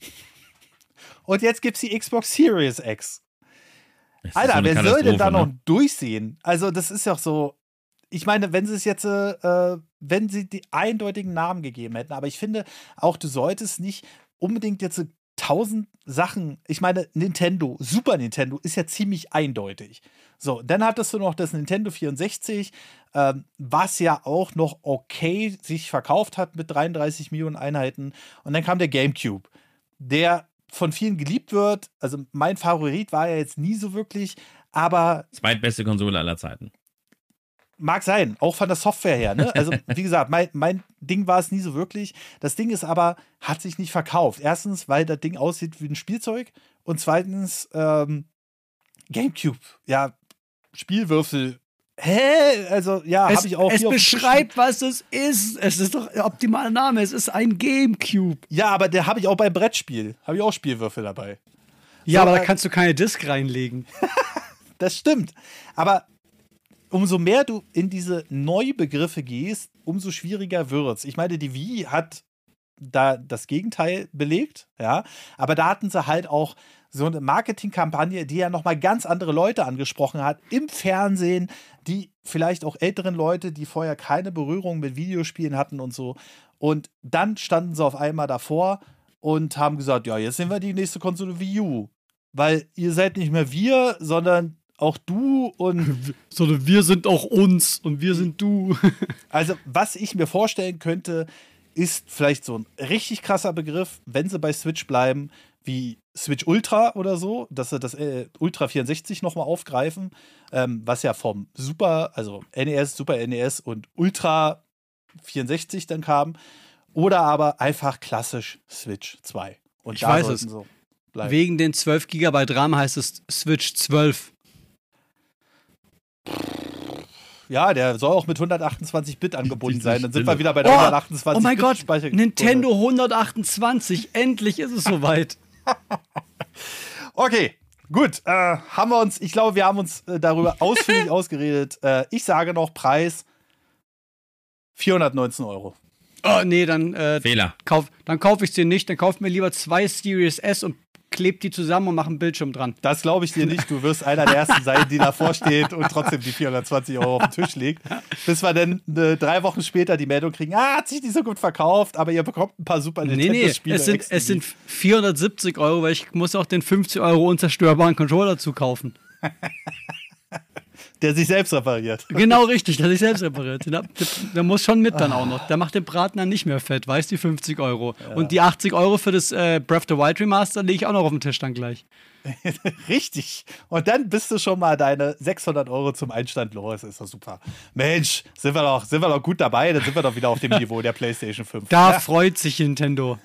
Und jetzt gibt es die Xbox Series X. Alter, so wer soll denn da noch ne? durchsehen? Also das ist ja so. Ich meine, wenn sie es jetzt, äh, wenn sie die eindeutigen Namen gegeben hätten, aber ich finde auch, du solltest nicht unbedingt jetzt so tausend Sachen, ich meine, Nintendo, Super Nintendo ist ja ziemlich eindeutig. So, dann hattest du noch das Nintendo vierundsechzig, ähm, was ja auch noch okay sich verkauft hat mit dreiunddreißig Millionen Einheiten. Und dann kam der GameCube, der von vielen geliebt wird. Also mein Favorit war ja jetzt nie so wirklich, aber zweitbeste Konsole aller Zeiten. Mag sein, auch von der Software her. Ne? Also, wie gesagt, mein, mein Ding war es nie so wirklich. Das Ding ist aber, hat sich nicht verkauft. Erstens, weil das Ding aussieht wie ein Spielzeug. Und zweitens, ähm, GameCube. Ja, Spielwürfel. Hä? Also, ja, habe ich auch. Es beschreibt, was es ist. Es ist doch der optimale Name. Es ist ein GameCube. Ja, aber der habe ich auch beim Brettspiel. Habe ich auch Spielwürfel dabei. Ja, so, aber äh, da kannst du keine Disc reinlegen. Das stimmt. Aber umso mehr du in diese Neubegriffe gehst, umso schwieriger wird's. Ich meine, die Wii hat da das Gegenteil belegt, ja, aber da hatten sie halt auch so eine Marketingkampagne, die ja nochmal ganz andere Leute angesprochen hat, im Fernsehen, die vielleicht auch älteren Leute, die vorher keine Berührung mit Videospielen hatten und so. Und dann standen sie auf einmal davor und haben gesagt, ja, jetzt sind wir die nächste Konsole Wii U. Weil ihr seid nicht mehr wir, sondern auch du und. Sondern wir sind auch uns und wir sind du. Also, was ich mir vorstellen könnte, ist vielleicht so ein richtig krasser Begriff, wenn sie bei Switch bleiben, wie Switch Ultra oder so, dass sie das äh, Ultra vierundsechzig nochmal aufgreifen, ähm, was ja vom Super, also N E S, Super N E S und Ultra vierundsechzig dann kam. Oder aber einfach klassisch Switch zwei. Und ich da weiß sollten es. so bleiben. Wegen den zwölf Gigabyte RAM heißt es Switch zwölf. Ja, der soll auch mit hundertachtundzwanzig Bit angebunden sein. Dann sind Stille. wir wieder bei der Oh, hundertachtundzwanzig oh mein Bit Gott, Speicher- Nintendo hundertachtundzwanzig, endlich ist es soweit. Okay, gut. Äh, haben wir uns, ich glaube, wir haben uns äh, darüber ausführlich ausgeredet. Äh, ich sage noch Preis vierhundertneunzehn Euro. Oh nee, dann, äh, Fehler. kauf, dann kaufe ich es dir nicht. Dann kauf mir lieber zwei Series S und kleb die zusammen und mach einen Bildschirm dran. Das glaube ich dir nicht. Du wirst einer der Ersten sein, die davor steht und trotzdem die vierhundertzwanzig Euro auf den Tisch legt. Bis wir dann äh, drei Wochen später die Meldung kriegen, ah, hat sich nicht so gut verkauft, aber ihr bekommt ein paar Super Nee, nee, Nintendo-Spiele. es sind, es sind vierhundertsiebzig Euro, weil ich muss auch den fünfzig Euro unzerstörbaren Controller zukaufen. Der sich selbst repariert. Genau richtig, der sich selbst repariert. Der, der, der muss schon mit dann auch noch. Der macht den Braten dann nicht mehr fett, weißt die fünfzig Euro. Ja. Und die achtzig Euro für das äh, Breath of the Wild Remaster lege ich auch noch auf den Tisch dann gleich. Richtig. Und dann bist du schon mal deine sechshundert Euro zum Einstand los. Ist doch super. Mensch, sind wir doch, sind wir doch gut dabei. Dann sind wir doch wieder auf dem Niveau der PlayStation fünf. Da ja. freut sich Nintendo.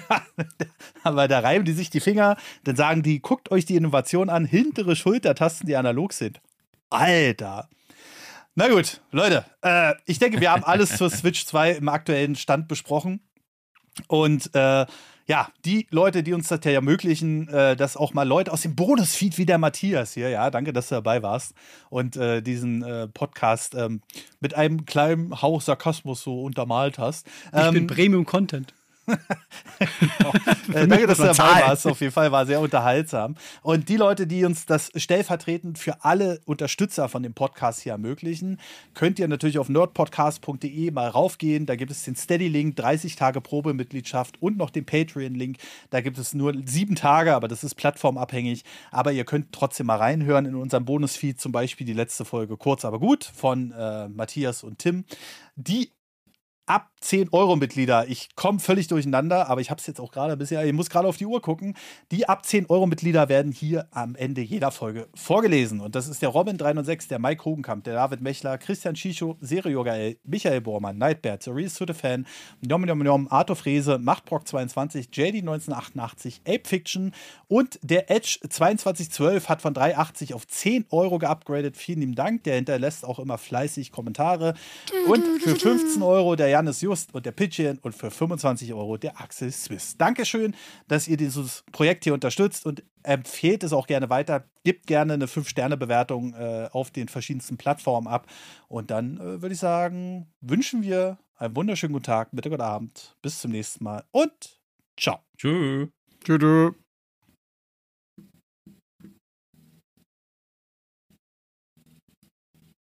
Aber da reiben die sich die Finger. Dann sagen die, guckt euch die Innovation an. Hintere Schultertasten, die analog sind. Alter. Na gut, Leute, äh, ich denke, wir haben alles zur Switch zwei im aktuellen Stand besprochen. Und äh, ja, die Leute, die uns das ja ermöglichen, äh, dass auch mal Leute aus dem Bonusfeed wie der Matthias hier, ja, danke, dass du dabei warst und äh, diesen äh, Podcast ähm, mit einem kleinen Hauch Sarkasmus so untermalt hast. Ähm, ich bin Premium-Content. Genau. äh, danke, dass du dabei warst. Auf jeden Fall war sehr unterhaltsam. Und die Leute, die uns das stellvertretend für alle Unterstützer von dem Podcast hier ermöglichen, könnt ihr natürlich auf nerdpodcast punkt de mal raufgehen. Da gibt es den Steady-Link, dreißig Tage Probemitgliedschaft und noch den Patreon-Link. Da gibt es nur sieben Tage, aber das ist plattformabhängig. Aber ihr könnt trotzdem mal reinhören in unserem Bonusfeed, zum Beispiel die letzte Folge Kurz aber gut von äh, Matthias und Tim. Die ab zehn Euro Mitglieder, ich komme völlig durcheinander, aber ich habe es jetzt auch gerade ein bisschen, ich muss gerade auf die Uhr gucken, die ab zehn Euro Mitglieder werden hier am Ende jeder Folge vorgelesen. Und das ist der Robin drei null sechs, der Mike Hogenkamp, der David Mechler, Christian Schicho, Serio Gael, Michael Bormann, Nightbert, Cerise to the Fan, Njom Njom Njom, Arthur Frese, Machtbrock zweiundzwanzig, J D neunzehnhundertachtundachtzig, Ape Fiction und der Edge zweiundzwanzig zwölf hat von drei achtzig auf zehn Euro geupgradet. Vielen lieben Dank. Der hinterlässt auch immer fleißig Kommentare. Und für fünfzehn Euro der Janis Just und der Pigeon und für fünfundzwanzig Euro der Axel Swiss. Dankeschön, dass ihr dieses Projekt hier unterstützt und empfehlt es auch gerne weiter. Gebt gerne eine fünf Sterne Bewertung äh, auf den verschiedensten Plattformen ab. Und dann äh, würde ich sagen, wünschen wir einen wunderschönen guten Tag, Mittag oder Abend. Bis zum nächsten Mal und ciao. Tschüss. Tschüss.